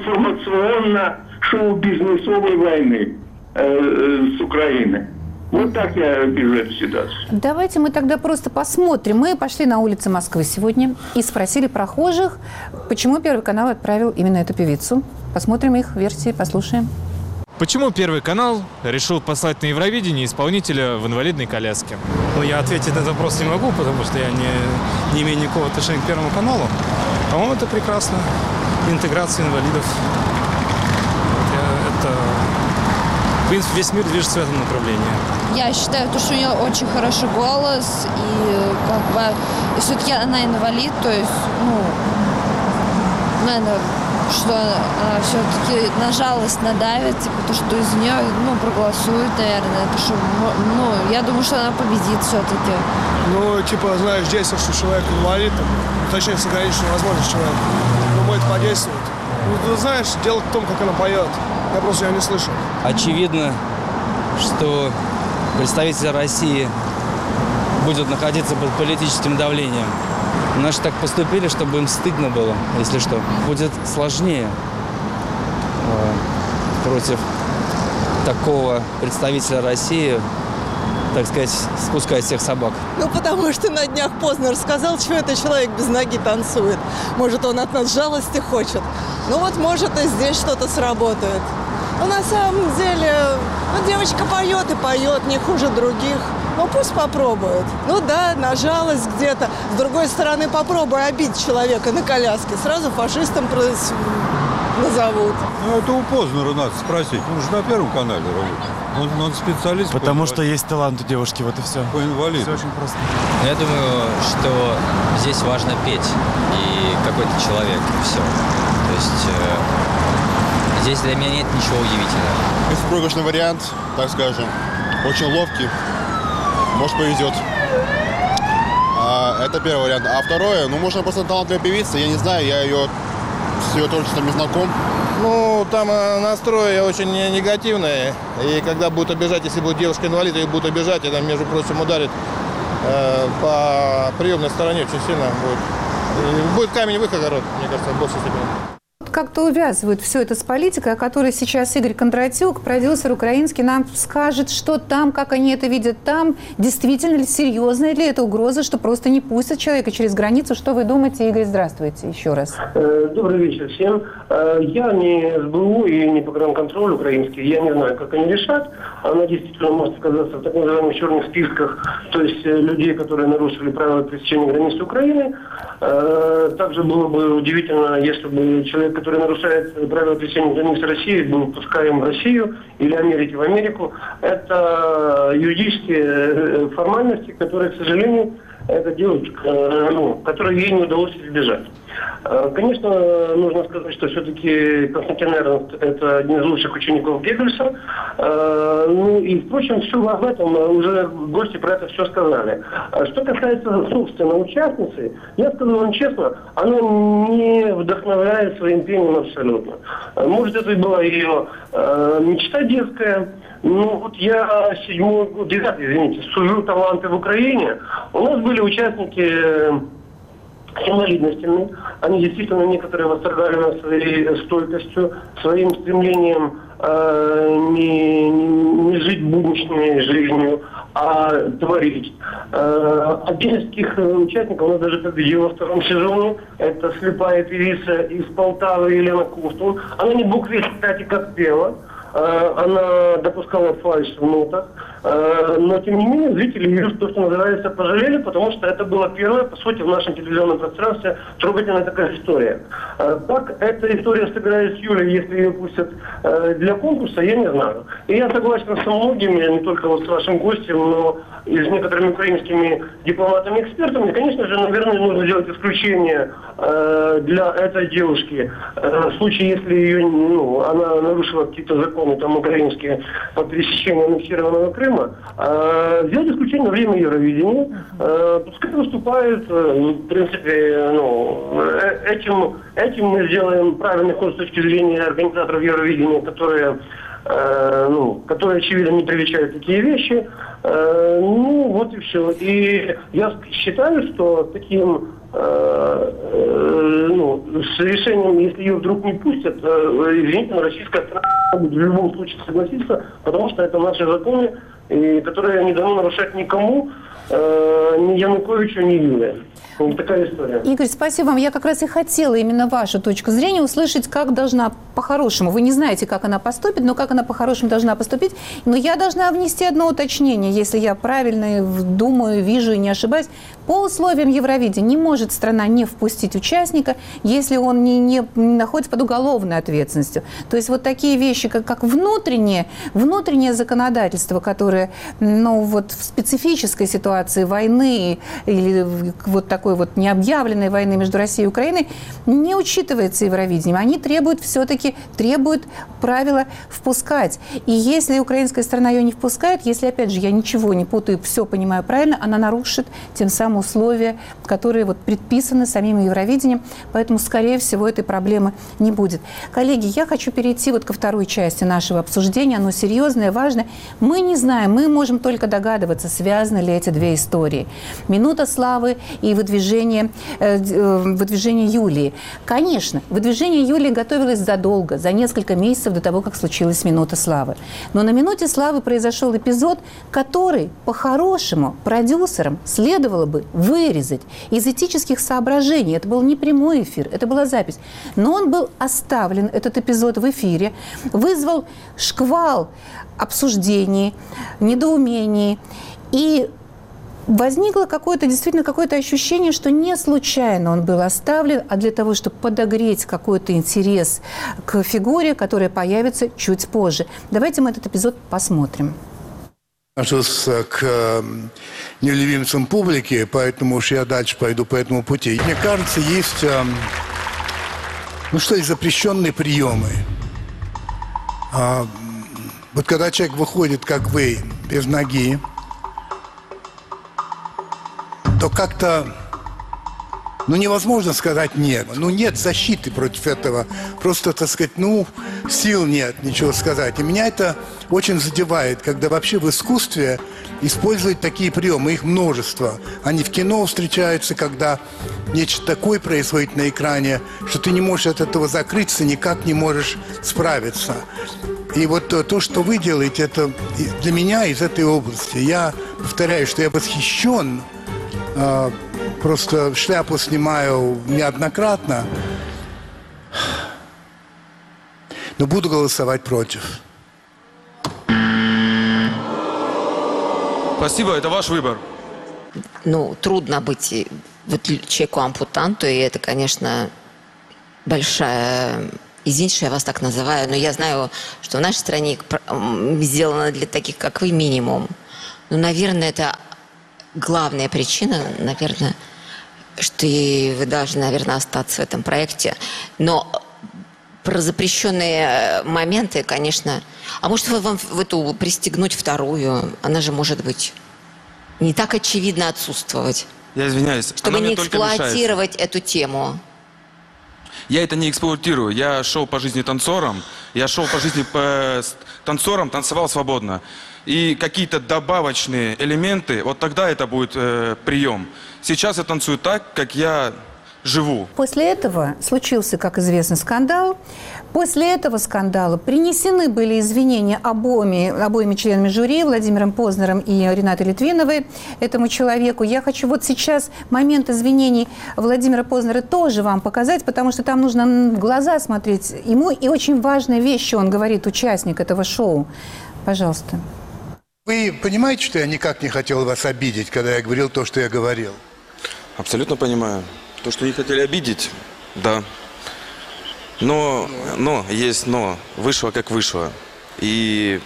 информационно-шоу-бизнесовой войны э, с Украиной. Вот так я вижу эту ситуацию. Давайте мы тогда просто посмотрим. Мы пошли на улицы Москвы сегодня и спросили прохожих, почему Первый канал отправил именно эту певицу. Посмотрим их версии, послушаем. Почему Первый канал решил послать на Евровидение исполнителя в инвалидной коляске? Ну, я ответить на этот вопрос не могу, потому что я не, не имею никакого отношения к Первому каналу. По-моему, это прекрасно. Интеграция инвалидов. Это... В принципе, весь мир движется в этом направлении. Я считаю, то, что у нее очень хороший голос, и как бы, и все-таки она инвалид, то есть, ну, наверное, что она все-таки на жалость надавит, типа, то, что из нее, ну, проголосует, наверное, то, что, ну, я думаю, что она победит все-таки. Ну, типа, знаешь, действие, что человек инвалид, там, точнее, с ограниченной возможностью человек, ну, может подействовать. Ну, ты знаешь, дело в том, как она поет. Я просто ее не слышу. Очевидно, что представители России будут находиться под политическим давлением. Наши так поступили, чтобы им стыдно было, если что. Будет сложнее э, против такого представителя России, так сказать, спускать всех собак. Ну, потому что на днях Познер сказал, что этот человек без ноги танцует. Может, он от нас жалости хочет. Ну вот, может, и здесь что-то сработает. Но на самом деле, ну, девочка поет и поет, не хуже других. Ну, пусть попробует. Ну да, на жалость где-то. С другой стороны, попробуй обидеть человека на коляске. Сразу фашистом назовут. Ну, это у Познера надо спросить. Он же на Первом канале работает. Он, он специалист. Потому по что есть талант у девушки, вот и все. По инвалиду. Все очень просто. Я думаю, что здесь важно петь и какой-то человек, и все. То есть э, здесь для меня нет ничего удивительного. Беспроигрышный вариант, так скажем, очень ловкий. Может, повезет. А, это первый вариант. А второе, ну, может, она просто талантливая певица, я не знаю, я ее с ее творчеством не знаком. Ну, там настрой очень негативный. И когда будут обижать, если будет девушка-инвалид, ее будут обижать, это, между прочим, ударит э, по приемной стороне очень сильно будет. И будет камень в их огород, мне кажется, в большей степени. Как-то увязывают все это с политикой, о которой сейчас Игорь Кондратюк, продюсер украинский, нам скажет, что там, как они это видят там, действительно ли серьезная ли это угроза, что просто не пустят человека через границу. Что вы думаете, Игорь? Здравствуйте еще раз. Добрый вечер всем. Я не СБУ и не погранконтроль украинский, я не знаю, как они решат. Она действительно может оказаться в так называемых черных списках, то есть людей, которые нарушили правила пересечения границы Украины. Также было бы удивительно, если бы человек, который нарушает правила пересечения границы России, был пускаем в Россию или Америки в Америку. Это юридические формальности, которые, к сожалению, эта девушка, ну, которой ей не удалось избежать. Конечно, нужно сказать, что все-таки Константин Эрнст – это один из лучших учеников Геббельса. Ну и, впрочем, все об этом уже гости про это все сказали. Что касается, собственно, участницы, я скажу вам честно, она не вдохновляет своим пением абсолютно. Может, это и была ее мечта детская. Ну, вот я седьмой год, девятый, извините, сужу таланты в Украине. У нас были участники с инвалидностями. Они действительно некоторые восторгали нас своей стойкостью, своим стремлением э, не, не, не жить будничной жизнью, а творить. Э, один из таких участников у нас даже победил во втором сезоне. Это слепая певица из Полтавы Елена Ковтун. Она не букве, кстати, как пела. Она допускала фальшь в нотах, но тем не менее зрители ее, то, что называется, пожалели, потому что это была первая, по сути, в нашем телевизионном пространстве трогательная такая история. Как эта история сыграет с Юлей, если ее пустят для конкурса, я не знаю. И я согласен со многими, не только вот с вашим гостем, но и с некоторыми украинскими дипломатами-экспертами. Конечно же, наверное, нужно сделать исключение для этой девушки. В случае, если ее, ну, она нарушила какие-то законы там украинские по пересечению аннексированного Крыма, э, сделать исключение на время Евровидения. Э, пускай выступает, э, в принципе, ну, э, этим, этим мы сделаем правильный ход с точки зрения организаторов Евровидения, которые, э, ну, которые очевидно, не привечают такие вещи. Э, ну, вот и все. И я считаю, что таким Э, э, ну, с решением, если ее вдруг не пустят, э, извините, но российская страна будет в любом случае согласиться, потому что это наши законы, и, которые не дано нарушать никому, э, ни Януковичу, ни Юле. Вот такая история. Игорь, спасибо вам. Я как раз и хотела именно вашу точку зрения услышать, как должна по-хорошему. Вы не знаете, как она поступит, но как она по-хорошему должна поступить. Но я должна внести одно уточнение, если я правильно думаю, вижу и не ошибаюсь. По условиям Евровидения не может страна не впустить участника, если он не, не, не находится под уголовной ответственностью. То есть вот такие вещи, как, как внутреннее, внутреннее законодательство, которое, ну, вот в специфической ситуации войны или вот такой вот необъявленной войны между Россией и Украиной, не учитывается Евровидением. Они требуют все-таки, требуют правила впускать. И если украинская сторона ее не впускает, если, опять же, я ничего не путаю, все понимаю правильно, она нарушит тем самым условия, которые вот предписаны самим Евровидением, поэтому, скорее всего, этой проблемы не будет. Коллеги, я хочу перейти вот ко второй части нашего обсуждения, оно серьезное, важное. Мы не знаем, мы можем только догадываться, связаны ли эти две истории. «Минута славы» и выдвижение, э, выдвижение Юлии. Конечно, выдвижение Юлии готовилось задолго, за несколько месяцев до того, как случилась «Минута славы». Но на «Минуте славы» произошел эпизод, который, по-хорошему, продюсерам следовало бы вырезать из этических соображений. Это был не прямой эфир, это была запись. Но он был оставлен, этот эпизод, в эфире, вызвал шквал обсуждений, недоумений. И возникло какое-то, действительно, какое-то ощущение, что не случайно он был оставлен, а для того, чтобы подогреть какой-то интерес к фигуре, которая появится чуть позже. Давайте мы этот эпизод посмотрим. Отношусь к нелюбимцам публики, поэтому уж я дальше пойду по этому пути. Мне кажется, есть, ну что есть, запрещенные приемы. А, вот когда человек выходит, как вы, без ноги, то как-то, ну, невозможно сказать нет. Ну, нет защиты против этого. Просто, так сказать, ну, сил нет ничего сказать. И меня это очень задевает, когда вообще в искусстве используют такие приемы. Их множество. Они в кино встречаются, когда нечто такое происходит на экране, что ты не можешь от этого закрыться, никак не можешь справиться. И вот то, что вы делаете, это для меня из этой области. Я повторяю, что я восхищен, просто шляпу снимаю неоднократно, но буду голосовать против. Спасибо, это ваш выбор. Ну, трудно быть вот человеку-ампутанту, и это, конечно, большая... Извините, что я вас так называю, но я знаю, что в нашей стране сделано для таких, как вы, минимум. Ну, наверное, это главная причина, наверное, что вы должны, наверное, остаться в этом проекте. Но про запрещенные моменты, конечно... А может, вам в эту пристегнуть вторую? Она же может быть не так очевидно отсутствовать. Я извиняюсь. Чтобы не эксплуатировать эту тему. Я это не эксплуатирую. Я шел по жизни танцором. Я шел по жизни по танцором, танцевал свободно. И какие-то добавочные элементы, вот тогда это будет э, прием. Сейчас я танцую так, как я живу. После этого случился, как известно, скандал. После этого скандала принесены были извинения обоими, обоими членами жюри, Владимиром Познером и Ренатой Литвиновой, этому человеку. Я хочу вот сейчас момент извинений Владимира Познера тоже вам показать, потому что там нужно в глаза смотреть ему. И очень важная вещь, что он говорит, участник этого шоу. Пожалуйста. Вы понимаете, что я никак не хотел вас обидеть, когда я говорил то, что я говорил? Абсолютно понимаю. То, что не хотели обидеть, да. Но, но, есть но. Вышло как вышло. И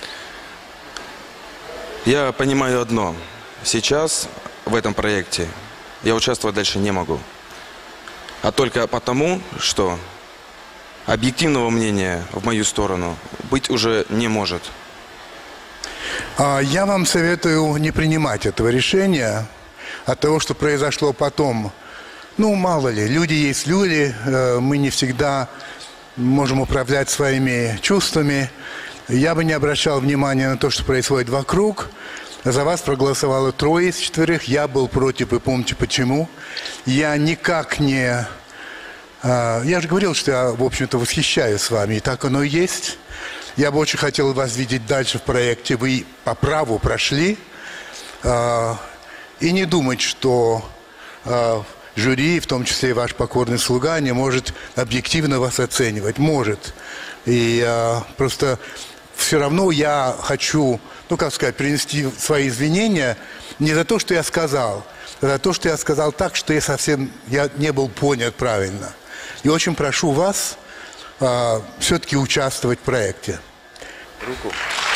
я понимаю одно. Сейчас в этом проекте я участвовать дальше не могу. А только потому, что объективного мнения в мою сторону быть уже не может. Я вам советую не принимать этого решения от того, что произошло потом. Ну, мало ли, люди есть люди, мы не всегда можем управлять своими чувствами. Я бы не обращал внимания на то, что происходит вокруг. За вас проголосовало трое из четверых, я был против, вы помните почему. Я никак не... Я же говорил, что я, в общем-то, восхищаюсь с вами, и так оно и есть. Я бы очень хотел вас видеть дальше в проекте. Вы по праву прошли. И не думать, что жюри, в том числе и ваш покорный слуга, не может объективно вас оценивать. Может. И а, просто все равно я хочу, ну, как сказать, принести свои извинения не за то, что я сказал, а за то, что я сказал так, что я совсем я не был понят правильно. И очень прошу вас а, все-таки участвовать в проекте. Руку.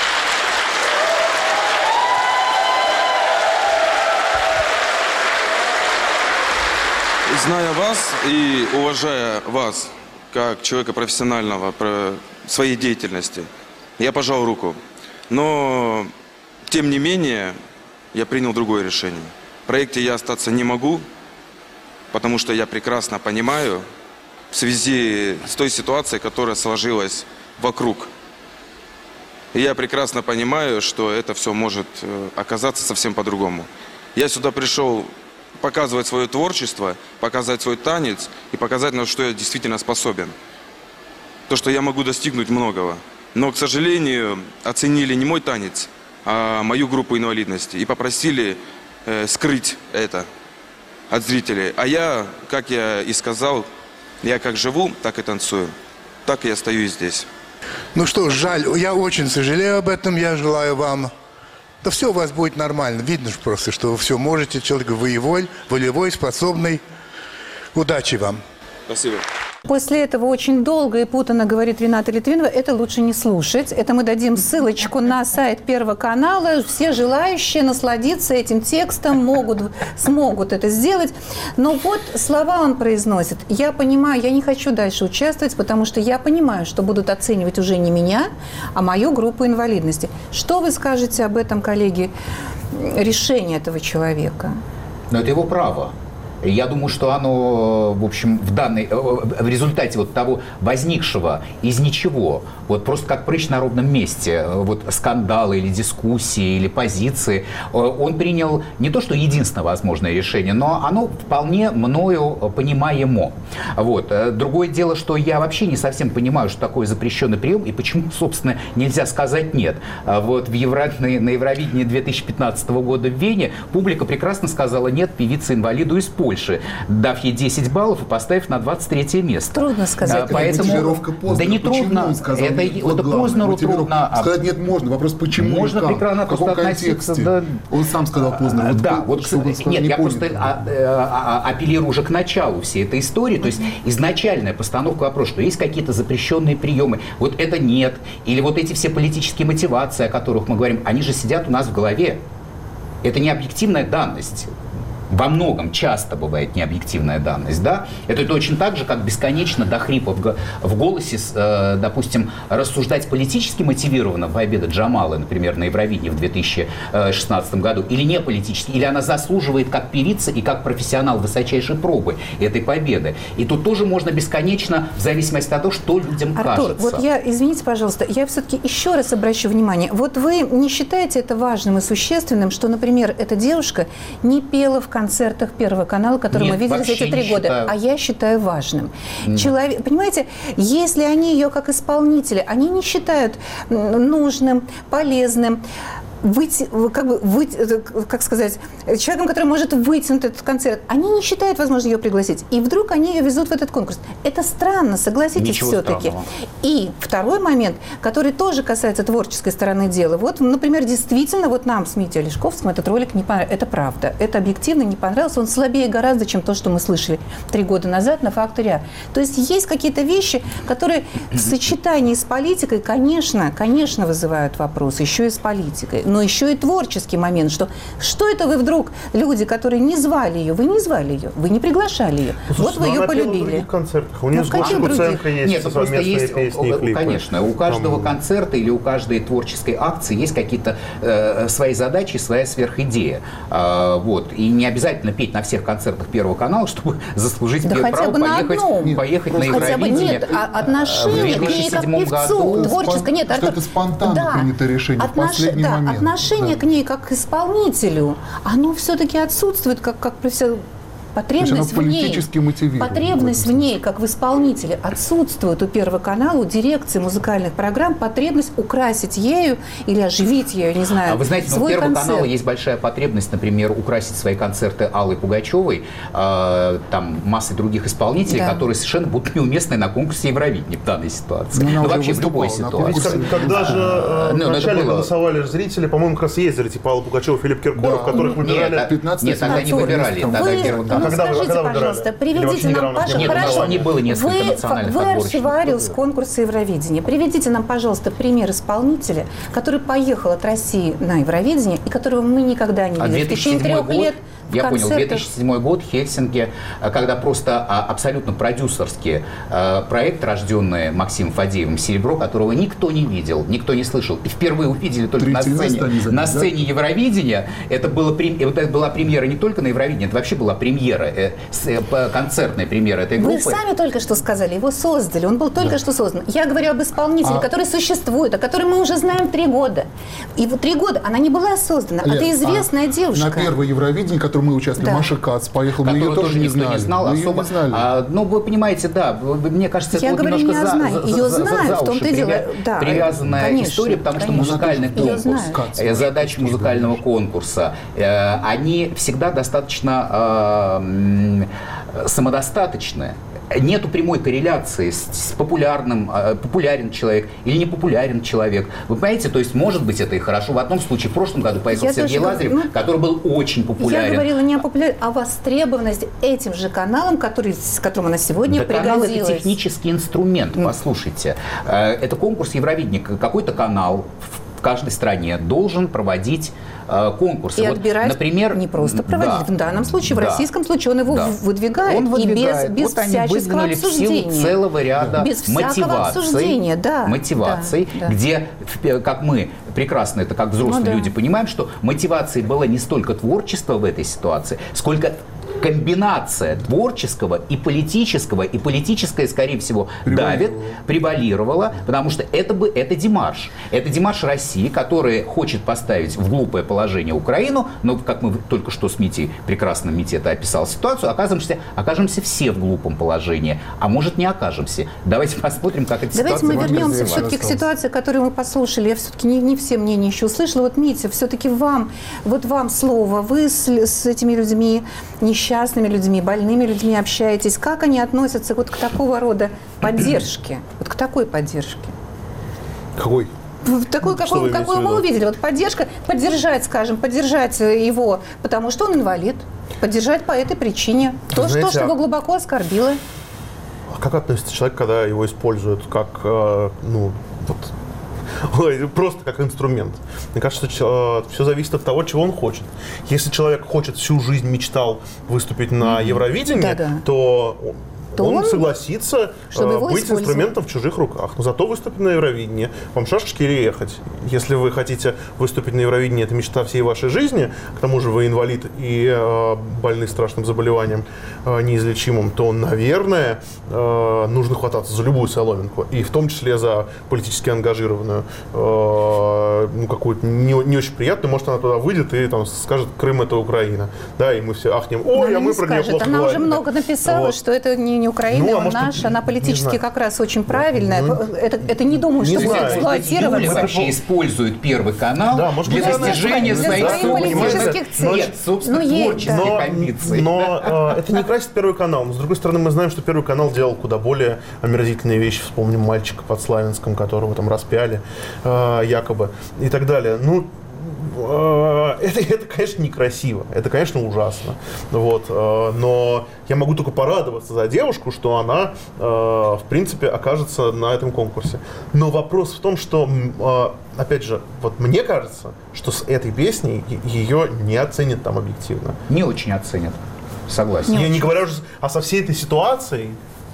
Зная вас и уважая вас, как человека профессионального в своей деятельности, я пожал руку. Но, тем не менее, я принял другое решение. В проекте я остаться не могу, потому что я прекрасно понимаю в связи с той ситуацией, которая сложилась вокруг. И я прекрасно понимаю, что это все может оказаться совсем по-другому. Я сюда пришел показывать свое творчество, показать свой танец и показать, на что я действительно способен. То, что я могу достигнуть многого. Но, к сожалению, оценили не мой танец, а мою группу инвалидности и попросили э, скрыть это от зрителей. А я, как я и сказал, я как живу, так и танцую. Так и остаюсь здесь. Ну что ж, жаль, я очень сожалею об этом. Я желаю вам то все у вас будет нормально. Видно же просто, что вы все можете, человек волевой, волевой, способный. Удачи вам. Спасибо. После этого очень долго и путанно говорит Рената Литвинова. Это лучше не слушать. Это мы дадим ссылочку на сайт Первого канала. Все желающие насладиться этим текстом могут, смогут это сделать. Но вот слова он произносит. Я понимаю, я не хочу дальше участвовать, потому что я понимаю, что будут оценивать уже не меня, а мою группу инвалидности. Что вы скажете об этом, коллеги, решение этого человека? Но это его право. Я думаю, что оно, в общем, в данной, в результате вот того возникшего из ничего, вот просто как прыщ на ровном месте, вот скандалы или дискуссии или позиции, он принял не то, что единственное возможное решение, но оно вполне мною понимаемо. Вот. Другое дело, что я вообще не совсем понимаю, что такое запрещенный прием и почему, собственно, нельзя сказать нет. Вот в Евро... на Евровидении две тысячи пятнадцатого года в Вене публика прекрасно сказала нет певице-инвалиду из Польши. Польши, дав ей десять баллов и поставив на двадцать третье место. Трудно сказать. Да, поэтому... Да не трудно. Сказал, это это Познеру трудно. Сказать нет можно. Вопрос почему? Можно прекрасно просто относиться. Да... Он сам сказал Познеру. Вот да, вот, нет, не я понял. Просто а, а, а, апеллирую уже к началу всей этой истории. То есть изначальная постановка вопроса, что есть какие-то запрещенные приемы. Вот это нет. Или вот эти все политические мотивации, о которых мы говорим, они же сидят у нас в голове. Это не объективная данность. Во многом часто бывает необъективная данность, да? Это точно так же, как бесконечно до хрипа в, в голосе, э, допустим, рассуждать политически мотивированно победа Джамалы, например, на Евровидении в две тысячи шестнадцатом году, или не политически, или она заслуживает как певица и как профессионал высочайшей пробы этой победы. И тут тоже можно бесконечно, в зависимости от того, что людям Артур, кажется. Вот я, извините, пожалуйста, я все-таки еще раз обращу внимание. Вот вы не считаете это важным и существенным, что, например, эта девушка не пела в концертах Первого канала, которые Нет, мы видели за эти три года. Считаю. А я считаю важным. Человек, понимаете, если они ее как исполнители, они не считают нужным, полезным, выйти, как бы, выйти, как сказать, человеком, который может вытянуть этот концерт, они не считают возможно ее пригласить. И вдруг они ее везут в этот конкурс. Это странно, согласитесь, все-таки. И второй момент, который тоже касается творческой стороны дела. Вот, например, действительно, вот нам с Митей Олешковским этот ролик не понравился. Это правда. Это объективно не понравился. Он слабее гораздо, чем то, что мы слышали три года назад на «Факторе А». То есть есть какие-то вещи, которые в сочетании с политикой, конечно, конечно, вызывают вопросы, еще и с политикой. Но еще и творческий момент, что что это вы вдруг, люди, которые не звали ее, вы не звали ее, вы не приглашали ее, ну, вот вы ее полюбили. У нее с Гошей Куценко есть Нет, совместные есть, песни и клипы. Конечно, у каждого Там... концерта или у каждой творческой акции есть какие-то э, свои задачи, своя сверхидея. Э, вот. И не обязательно петь на всех концертах Первого канала, чтобы заслужить да право на поехать, нет, поехать на Евровидение. Нет, а отношение к ней как певцу, творческое. Нет, что это спонтанно да, принято решение отнош... в последний да, момент. Отношение да. к ней как к исполнителю, оно все-таки отсутствует как, как профессионал. Потребность в ней, потребность в ней, как в исполнителе, отсутствует у Первого канала, у дирекции музыкальных программ, потребность украсить ею или оживить ее, не знаю, а вы знаете, свой у Первого концерт. канала есть большая потребность, например, украсить свои концерты Аллой Пугачевой, э, там массой других исполнителей, да. которые совершенно будут неуместны на конкурсе Евровидения в данной ситуации. Ну, ну вообще в любой ситуации. Ведь, когда же э, ну, вначале было... голосовали зрители, по-моему, как раз ездили, типа Алла Пугачева, Филипп Киркоров, да. которых выбирали. Нет, пятнадцать нет тогда не выбирали, тогда Первый канал. Ну, скажите, когда пожалуйста, приведите нам, Паша, Нет, хорошо, не было несколько вы, национальных вы отборочных. архивариус конкурса Евровидения. Приведите нам, пожалуйста, пример исполнителя, который поехал от России на Евровидение и которого мы никогда не видели. В течение трех год, лет я концертах. понял, две тысячи седьмой год, Хельсинки, когда просто абсолютно продюсерский проект, рожденный Максимом Фадеевым «Серебро», которого никто не видел, никто не слышал. И впервые увидели только на сцене, на сцене да? Евровидения. Это, было, это была премьера не только на Евровидении, это вообще была премьера, концертная премьера этой группы. Вы сами только что сказали, его создали, он был только да. что создан. Я говорю об исполнителе, а... который существует, о котором мы уже знаем три года. И вот три года она не была создана. Лет, это известная а девушка. На первое Евровидение, в котором мы участвовали, да. Маша Кац поехала, мы ее тоже не знали. Не знал, особо. Не знали. А, ну, вы понимаете, да, мне кажется, я это говорю, вот немножко не за, за, ее за, знаю, за, за в том-то дело, да, привязанная конечно, история, потому конечно. что музыкальный конкурс, задачи музыкального конкурса, э, они всегда достаточно э, самодостаточны. нету прямой корреляции с, с популярным, э, популярен человек или не популярен человек. Вы понимаете, то есть, может быть, это и хорошо. В одном случае, в прошлом году поехал я Сергей Лазарев, ну, который был очень популярен. Я говорила не о популярности, а востребованности этим же каналом, который, с которым она сегодня да пригодилась. Канал – это технический инструмент, mm. послушайте. Э, это конкурс Евровидения. Какой-то канал в каждой стране должен проводить э, конкурсы. И вот, отбирать, например, не просто проводить. Да, в данном случае, да, в российском случае, он его да. выдвигает. Он выдвигает. И без, без вот всяческого они обсуждения. В силу целого ряда без мотиваций, да, мотиваций да, да. где, как мы прекрасно, это как взрослые ну, да. люди понимаем, что мотивацией было не столько творчество в этой ситуации, сколько комбинация творческого и политического, и политическое, скорее всего, давит, превалировала, потому что это, бы, это демарш. Это демарш России, которая хочет поставить в глупое положение Украину, но, как мы только что с Митей, прекрасно Митя это описал ситуацию, окажемся, окажемся все в глупом положении, а может не окажемся. Давайте посмотрим, как эта Давайте ситуация мы вернемся все-таки к ситуации, которую мы послушали. Я все-таки не, не все мнения еще услышала. Вот, Митя, все-таки вам, вот вам слово. Вы с, с этими людьми, несчастными людьми, больными людьми общаетесь. Как они относятся вот к такого рода поддержке? Вот к такой поддержке? Какой? Такой, какой, какую мы увидели. Вот поддержка, поддержать, скажем, поддержать его, потому что он инвалид. Поддержать по этой причине. То, Знаете, что, что его глубоко оскорбило. Как относится человек, когда его используют как, э, ну, вот, просто как инструмент? Мне кажется, что все зависит от того, чего он хочет. Если человек хочет, всю жизнь мечтал выступить на Евровидении, да-да. то... То он, он согласится э, быть инструментом в чужих руках. Но зато выступит на Евровидении. Вам шашечки или ехать? Если вы хотите выступить на Евровидении, это мечта всей вашей жизни, к тому же вы инвалид и э, больны страшным заболеванием э, неизлечимым, то, наверное, э, нужно хвататься за любую соломинку. И в том числе за политически ангажированную, э, ну, какую-то не, не очень приятную. Может, она туда выйдет и там скажет: Крым — это Украина. Да, и мы все ахнем: ой, а мы про нее плохо Она говорили. уже много написала, вот. Что это не не Украина, ну, а может, наша, она политически как раз очень правильная. Ну, это, это не думаю, что будет эксплуатировано. Юля вообще использует Первый канал да, может, для достижения для своих политических целей. Нет, собственно, ну, творческих но, амбиций. Но э, это не красит Первый канал. Но, с другой стороны, мы знаем, что Первый канал делал куда более омерзительные вещи. Вспомним мальчика под Славянском, которого там распяли, э, якобы, и так далее. Ну, Это, это, конечно, некрасиво, это, конечно, ужасно. Вот. Но я могу только порадоваться за девушку, что она, в принципе, окажется на этом конкурсе. Но вопрос в том, что, опять же, вот мне кажется, что с этой песней ее не оценят там объективно. Не очень оценят, согласен. Я не говорю уже, а со всей этой ситуацией,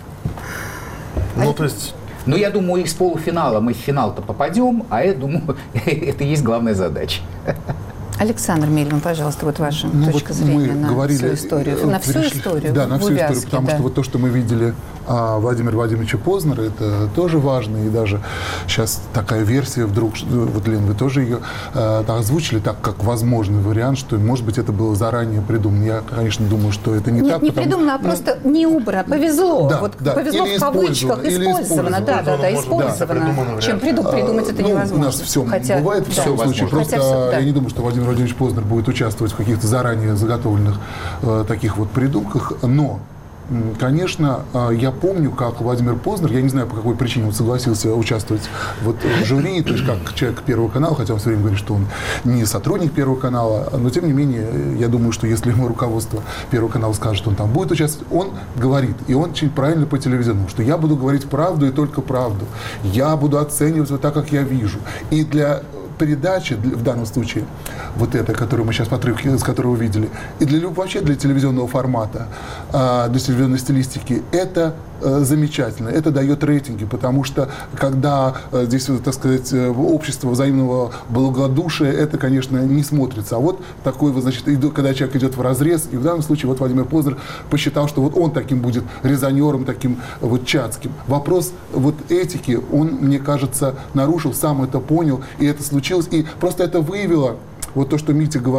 ну, то есть... Но я думаю, из полуфинала мы в финал-то попадем, а я думаю, это и есть главная задача. Александр Мельман, пожалуйста, вот ваша ну, точка вот зрения на говорили, всю историю. На всю пришли, историю. Да, на всю увязке, историю, потому да. что вот то, что мы видели а, Владимира Владимировича Познера, это тоже важно. И даже сейчас такая версия вдруг, вот, Лен, вы тоже ее а, озвучили так, как возможный вариант, что, может быть, это было заранее придумано. Я, конечно, думаю, что это не Нет, так. не потому, придумано, а ну, просто не убрано, повезло. Да, вот да. повезло или в кавычках, использовано. использовано. Да, да, да, использовано. Да, Чем приду, придумать это ну, невозможно. У нас все Хотя, бывает в да. таком случае. Просто Хотя, да. я не думаю, что Владимир Владимирович Познер будет участвовать в каких-то заранее заготовленных э, таких вот придумках, но, конечно, э, я помню, как Владимир Познер, я не знаю, по какой причине он согласился участвовать вот в жюри, то есть как человек Первого канала, хотя он все время говорит, что он не сотрудник Первого канала, но, тем не менее, я думаю, что если ему руководство Первого канала скажет, что он там будет участвовать, он говорит, и он очень правильно по телевизионному, что я буду говорить правду и только правду, я буду оценивать вот так, как я вижу. И для передачи, в данном случае, вот эта, которую мы сейчас по отрывке, с которой увидели, и для, вообще для телевизионного формата, для телевизионной стилистики, это замечательно, это дает рейтинги, потому что когда здесь, так сказать, общество взаимного благодушия, это, конечно, не смотрится. А вот такой, вот, значит, когда человек идет в разрез, и в данном случае вот Владимир Познер посчитал, что вот он таким будет резонером, таким вот чацким. Вопрос вот этики, он, мне кажется, нарушил, сам это понял, и это случилось, и просто это выявило вот то, что Митя говорит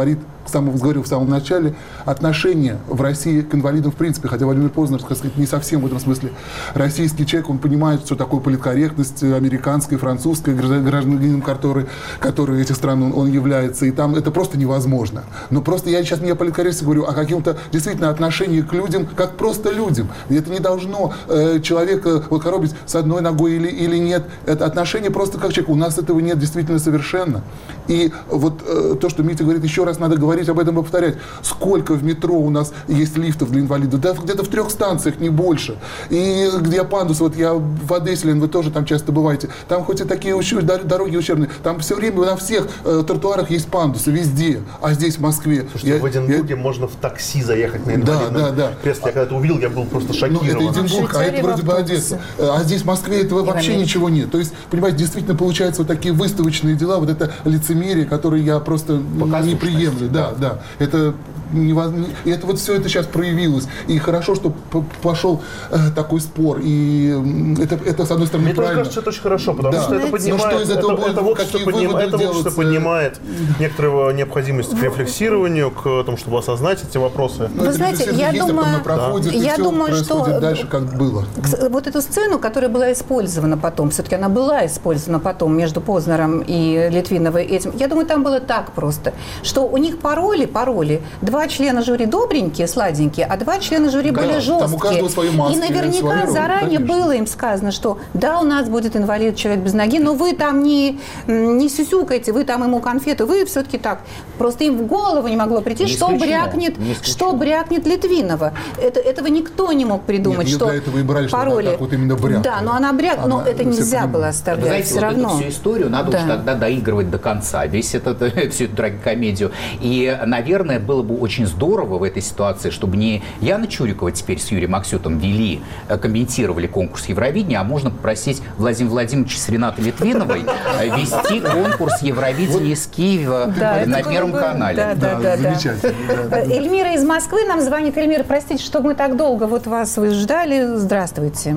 самому, говорил в самом начале, отношение в России к инвалидам в принципе, хотя Владимир Познер, так сказать, не совсем в этом смысле российский человек, он понимает, что такое политкорректность американская, французская, гражданин, который, который этих стран он, он является, и там это просто невозможно. Но просто я сейчас не о политкорректности говорю, а о каком-то действительно отношении к людям, как просто людям. И это не должно э, человека вот, коробить с одной ногой или, или нет. Это отношение просто как человек. У нас этого нет действительно совершенно. И вот э, то, что Митя говорит, еще раз надо говорить об этом и повторять. Сколько в метро у нас есть лифтов для инвалидов? Да, где-то в трех станциях, не больше. И где пандус, вот я в Одессе, вы тоже там часто бываете, там хоть и такие ущерб, дороги ущербные, там все время на всех э, тротуарах есть пандусы, везде. А здесь, в Москве... Слушайте, я, в Эдинбурге я... можно в такси заехать на инвалидном да, да, да. кресле. Я когда это увидел, я был просто шокирован. Ну, это Эдинбург, а это вроде бы Одесса. А здесь, в Москве, этого вообще ничего нет. То есть, понимаете, действительно получаются вот такие выставочные дела, вот это лицемерие, которое я просто не приемлю. Да, да. Это невозможно. И это вот все это сейчас проявилось. И хорошо, что пошел э, такой спор. И это, это с одной стороны, мне правильно. Мне кажется, это очень хорошо, потому да. что это поднимает, что из этого это, будет, это общество, подним, это общество поднимает некоторую необходимость к рефлексированию, к тому, чтобы осознать эти вопросы. Вы знаете, я есть, думаю, проходит, я думаю, что дальше, как было. Вот эту сцену, которая была использована потом, все-таки она была использована потом между Познером и Литвиновой этим, я думаю, там было так просто, что у них пароли, пароли, два члена жюри добренькие, сладенькие, а два члена жюри да, были жесткие. Маски, и наверняка роль, заранее конечно. было им сказано, что да, у нас будет инвалид, человек без ноги, но вы там не, не сюсюкайте, вы там ему конфету, вы все-таки так. Просто им в голову не могло прийти, не что брякнет, что брякнет Литвинова. Это, этого никто не мог придумать, Нет, что для этого и брали, пароли. Что так вот именно брякнула. Да, но она брякнула, но это нельзя понимают. было оставлять. Вы знаете, все вот равно. эту всю историю надо да. уж тогда доигрывать до конца, весь этот, всю эту трагикомедию. И, наверное, было бы очень здорово в этой ситуации, чтобы не Яна Чурикова теперь с Юрием Аксютом вели, комментировали конкурс Евровидения, а можно попросить Владимира Владимировича с Ренатой Литвиновой вести конкурс Евровидения из Киева да, на Первом бы, канале. Да, да, да, да, да. Эльмира из Москвы нам звонит. Эльмира, простите, что мы так долго вот вас вы ждали. Здравствуйте.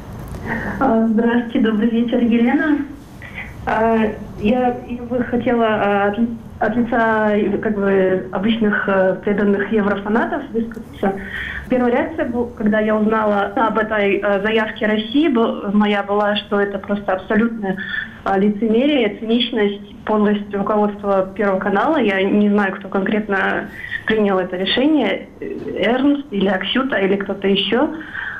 Здравствуйте, добрый вечер, Елена. Я бы хотела от лица как бы, обычных преданных еврофанатов высказаться. Первая реакция, была, когда я узнала об этой заявке России, моя была, что это просто абсолютное лицемерие, циничность, подлость руководства Первого канала. Я не знаю, кто конкретно принял это решение, Эрнст или Аксюта или кто-то еще.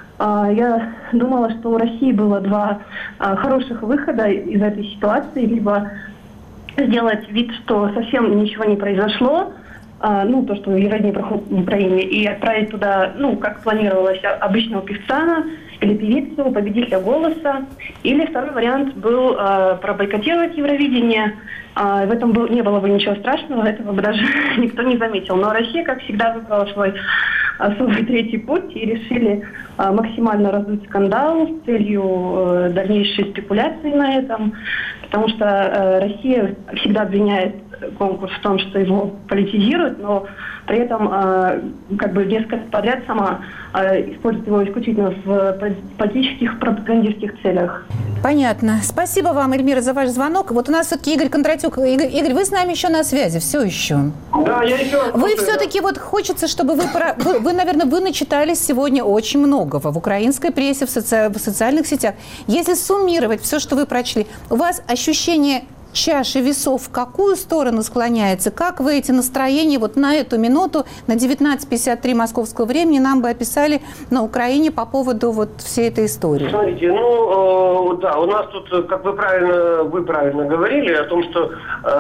Я думала, что у России было два хороших выхода из этой ситуации. Либо сделать вид, что совсем ничего не произошло, ну, то, что Евровидение проходит в Украине, и отправить туда, ну, как планировалось, обычного певца или певицу, победителя «Голоса». Или второй вариант был пробойкотировать Евровидение. В этом был, не было бы ничего страшного, этого бы даже никто не заметил. Но Россия, как всегда, выбрала свой особый третий путь и решили а, максимально раздуть скандал с целью а, дальнейшей спекуляции на этом, потому что а, Россия всегда обвиняет конкурс в том, что его политизируют, но при этом а, как бы несколько лет подряд сама а, использует его исключительно в политических, пропагандистских целях. Понятно. Спасибо вам, Эльмира, за ваш звонок. Вот у нас все-таки Игорь Кондратюк. Игорь, Игорь, вы с нами еще на связи, все еще. Да, я еще. Вы все-таки вот хочется, чтобы вы, вы, вы, наверное, вы начитались сегодня очень многого в украинской прессе, в, соци... в социальных сетях. Если суммировать все, что вы прочли, у вас ощущение чаши весов в какую сторону склоняется? Как вы эти настроения вот на эту минуту, на девятнадцать пятьдесят три московского времени нам бы описали на Украине по поводу вот всей этой истории? Смотрите, ну, э, да, у нас тут, как вы правильно, вы правильно говорили о том, что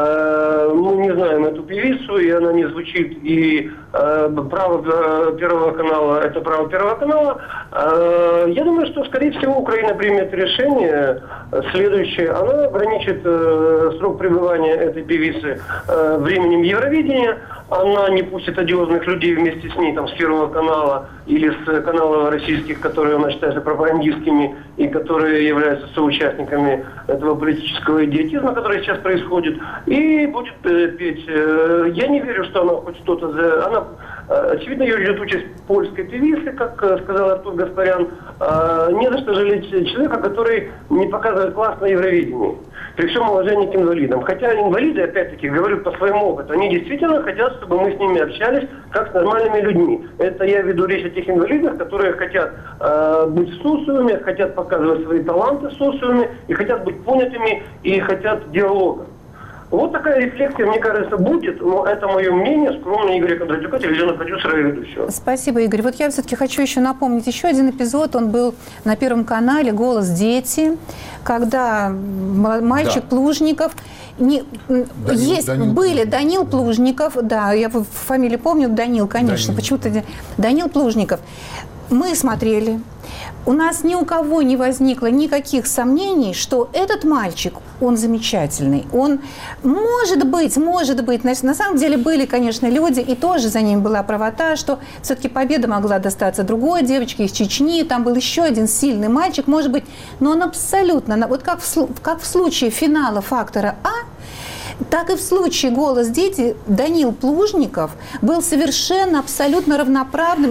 э, мы не знаем эту певицу, и она не звучит, и э, право Первого канала – это право Первого канала. Э, я думаю, что, скорее всего, Украина примет решение следующее. Она ограничит э, срок пребывания этой певицы э, временем Евровидения. Она не пустит одиозных людей вместе с ней, там, с Первого канала или с каналов российских, которые она считает пропагандистскими и которые являются соучастниками этого политического идиотизма, который сейчас происходит, и будет э, петь. Э, я не верю, что она хоть что-то... За... Она, э, очевидно, ее ждет участь польской певицы, как э, сказал Артур Гаспарян. Э, не за что жалеть человека, который не показывает класс на Евровидении. при всем уважении к инвалидам. Хотя инвалиды, опять-таки, говорю по своему опыту, они действительно хотят, чтобы мы с ними общались как с нормальными людьми. Это я веду речь о тех инвалидах, которые хотят э, быть в социуме, хотят показывать свои таланты в социуме, и хотят быть понятыми, и хотят диалога. Вот такая рефлексия, мне кажется, будет, но это мое мнение, скромный Игорь Кондратюка, телевизионный продюсер и ведущего. Спасибо, Игорь. Вот я все-таки хочу еще напомнить еще один эпизод. Он был на Первом канале «Голос дети», когда мальчик да. Плужников... Не, Данил, есть, Данил. Были Данил Плужников, да, я фамилию помню, Данил, конечно, Данил. Почему-то Данил Плужников. Мы смотрели. У нас ни у кого не возникло никаких сомнений, что этот мальчик, он замечательный. Он, может быть, может быть, значит, на самом деле были, конечно, люди, и тоже за ним была правота, что все-таки победа могла достаться другой девочке из Чечни, там был еще один сильный мальчик, может быть, но он абсолютно, вот как в, как в случае финала «Фактора А», так и в случае «Голос дети» Данил Плужников был совершенно, абсолютно равноправным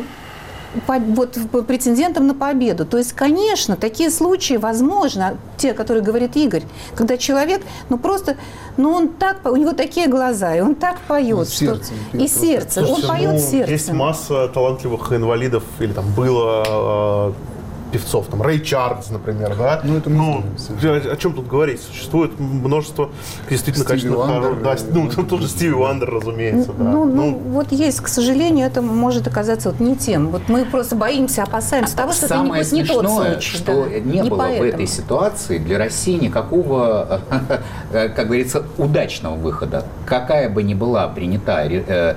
вот, претендентом на победу. То есть, конечно, такие случаи возможно, те, которые говорит Игорь, когда человек, ну просто, ну он так, у него такие глаза, и он так поет, ну, что сердце, и сердце, он поет ну, сердцем. Есть масса талантливых инвалидов, или там было певцов, там, Рэй Чарльз, например, да? Ну, это мы ну, о чем тут говорить? Существует множество действительно качественных... Вандер, да, ну, да. Тоже Стиви Вандер, разумеется, ну, да. Ну, ну, ну, вот есть, к сожалению, это может оказаться вот не тем. Вот мы просто боимся, опасаемся того, что это не, не тот случай. Что да. не, не было поэтому. В этой ситуации для России никакого, как говорится, удачного выхода. Какая бы ни была принята э,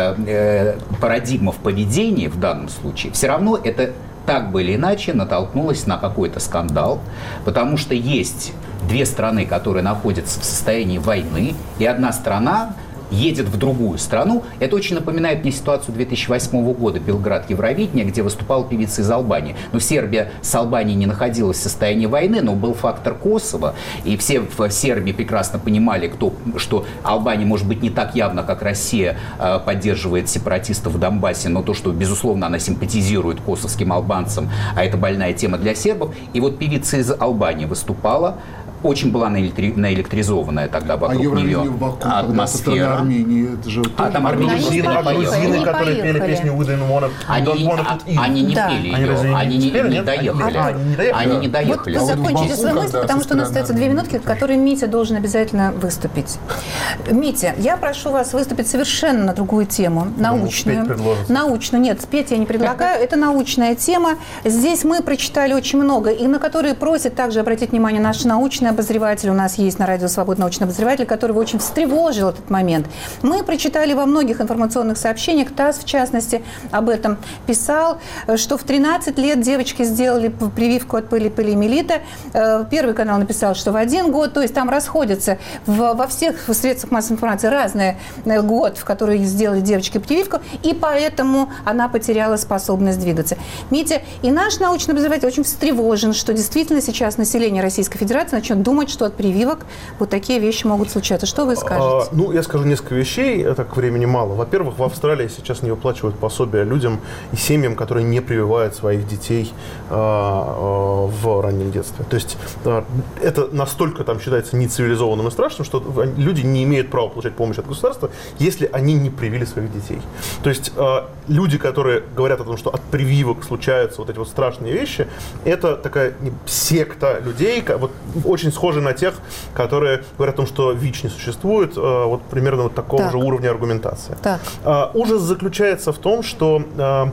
э, парадигма в поведении в данном случае, все равно это так бы или иначе натолкнулась на какой-то скандал, потому что есть две страны, которые находятся в состоянии войны, и одна страна едет в другую страну. Это очень напоминает мне ситуацию две тысячи восьмого года, Белград, Евровидение, где выступала певица из Албании. Но Сербия с Албанией не находилась в состоянии войны, но был фактор Косово, и все в Сербии прекрасно понимали, кто, что Албания, может быть, не так явно, как Россия, поддерживает сепаратистов в Донбассе, но то, что, безусловно, она симпатизирует косовским албанцам, а это больная тема для сербов. И вот певица из Албании выступала, очень была наэлектризованная тогда вокруг а нее а атмосфера. Армении, это же а там армянские грузины, которые пели песню «We don't wanna, они, don't wanna put in». Они не да. пели ее, они, они не, не, не доехали. А, они не доехали. Они не доехали. Вот закончите свою мысль, потому что у нас остается две минутки, в которые Митя должен обязательно выступить. Митя, я прошу вас выступить совершенно на другую тему, научную. Ну, научную. Нет, спеть я не предлагаю. Это научная тема. Здесь мы прочитали очень много, и на которые просят также обратить внимание наши научные обозреватель. У нас есть на радио «Свободный научный обозреватель», которого очень встревожил этот момент. Мы прочитали во многих информационных сообщениях, ТАСС в частности об этом писал, что в тринадцать лет девочки сделали прививку от полиомиелита. Первый канал написал, что в один год, то есть там расходятся в, во всех средствах массовой информации разный год, в который сделали девочке прививку, и поэтому она потеряла способность двигаться. Митя, и наш научный обозреватель очень встревожен, что действительно сейчас население Российской Федерации начнет думать, что от прививок вот такие вещи могут случаться. Что вы скажете? А, ну, я скажу несколько вещей, так времени мало. Во-первых, в Австралии сейчас не выплачивают пособия людям и семьям, которые не прививают своих детей а, а, в раннем детстве. То есть а, это настолько там считается нецивилизованным и страшным, что люди не имеют права получать помощь от государства, если они не привили своих детей. То есть а, люди, которые говорят о том, что от прививок случаются вот эти вот страшные вещи, это такая секта людей, вот, очень схожи на тех, которые говорят о том, что ВИЧ не существует, вот примерно вот такого так. же уровня аргументации. Так. А, ужас заключается в том, что а,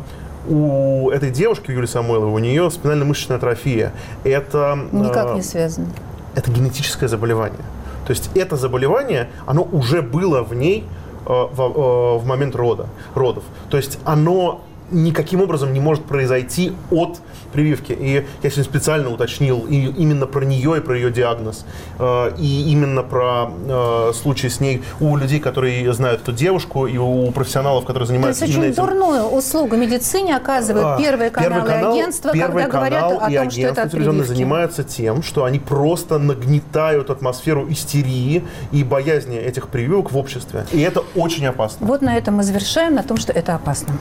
у этой девушки, Юлии Самойловой, у нее спинально-мышечная атрофия. Это, Никак а, не связано. Это генетическое заболевание. То есть это заболевание, оно уже было в ней а, в, а, в момент рода, родов. То есть оно никаким образом не может произойти от прививки. И я сегодня специально уточнил и именно про нее и про ее диагноз. И именно про э, случай с ней у людей, которые знают эту девушку, и у профессионалов, которые занимаются именно этим. То есть очень дурную услугу медицине оказывают а, первые каналы первый канал, и агентства, когда говорят о том, что это от прививки. Занимаются тем, что они просто нагнетают атмосферу истерии и боязни этих прививок в обществе. И это очень опасно. Вот на этом мы завершаем, на том, что это опасно.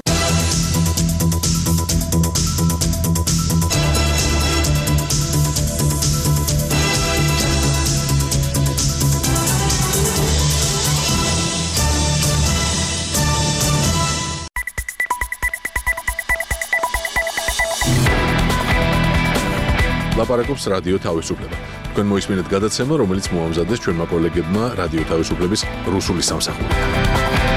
ლაპარაკობს რადიო თავისუფლება. თქვენ მოისმინეთ გადაცემა, რომელიც მოამზადეს ჩვენმა კოლეგებმა რადიო თავისუფლების რუსული სამსახური.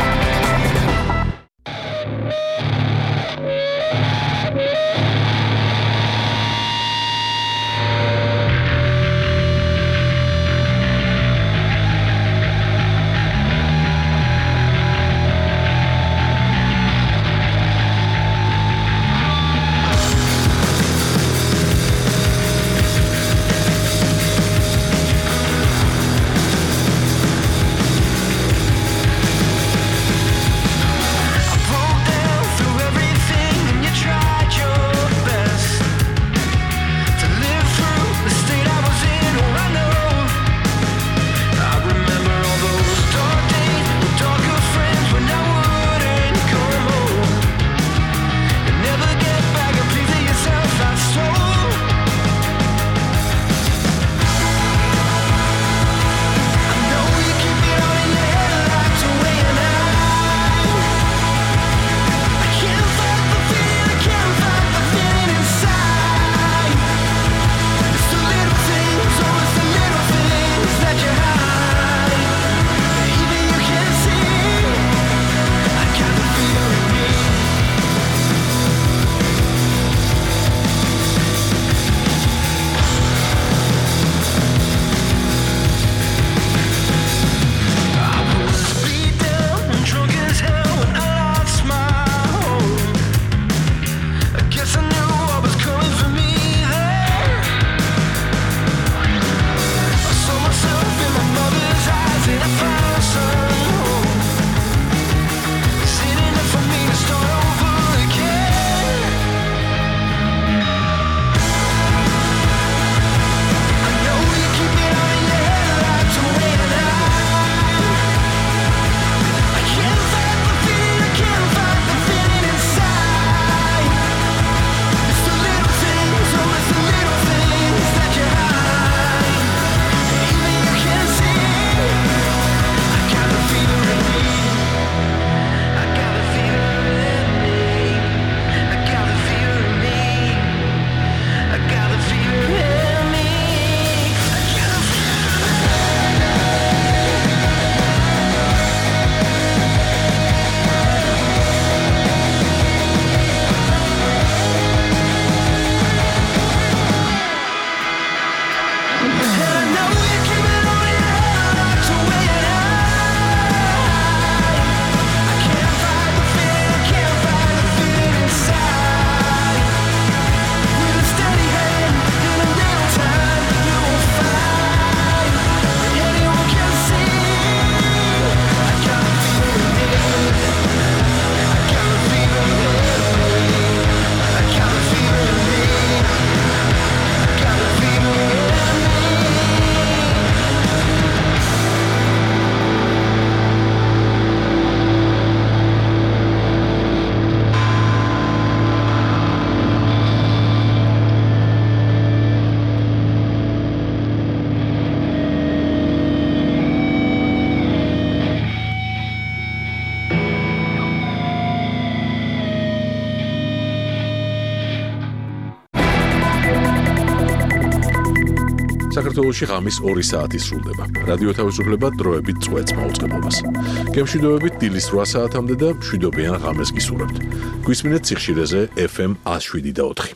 საქართველოში ღამის ორი საათი სრულდება. რადიო თავისუფლება დროებით წვეთს მაუწყებლობას. გემშვიდობებით დილის რვა საათამდე და მშვიდობიან ღამეს გისურვებთ. გვისმინეთ სიხშირეზე ეფ ემ one oh seven და four.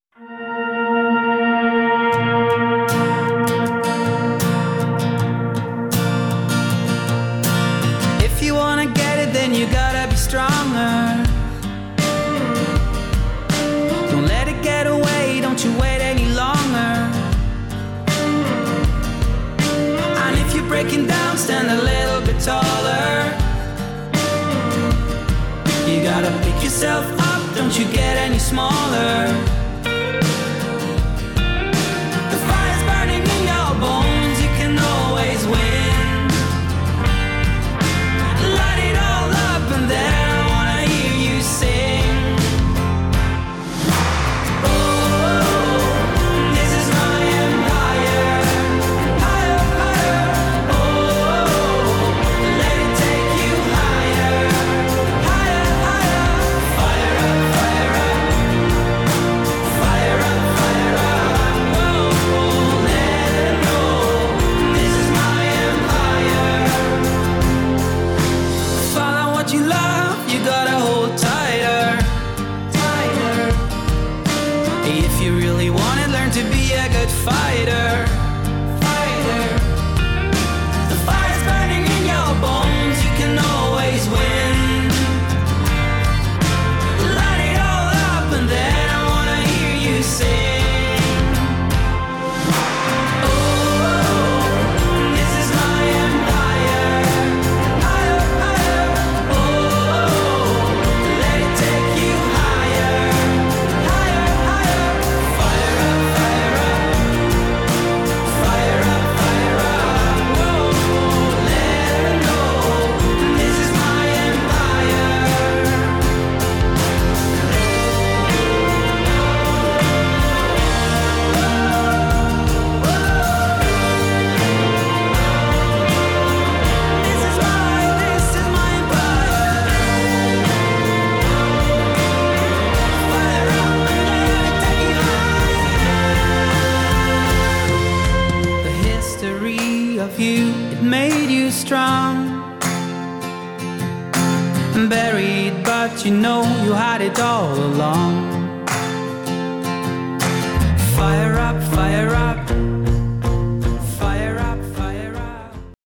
If you wanna get it, then you gotta be stronger. Don't let it get away, don't you wait any longer. And if you're breaking down, stand a little bit taller. You gotta pick yourself up, don't you get any smaller. The fire's burning in your bones, you can always win. Light it all up and then I wanna hear you sing. Oh, this is my empire. Higher, higher. Oh, let it take you higher. Higher, higher. Fire up, fire up. it made you strong. Buried, but you know you had it all along. Fire up, fire up.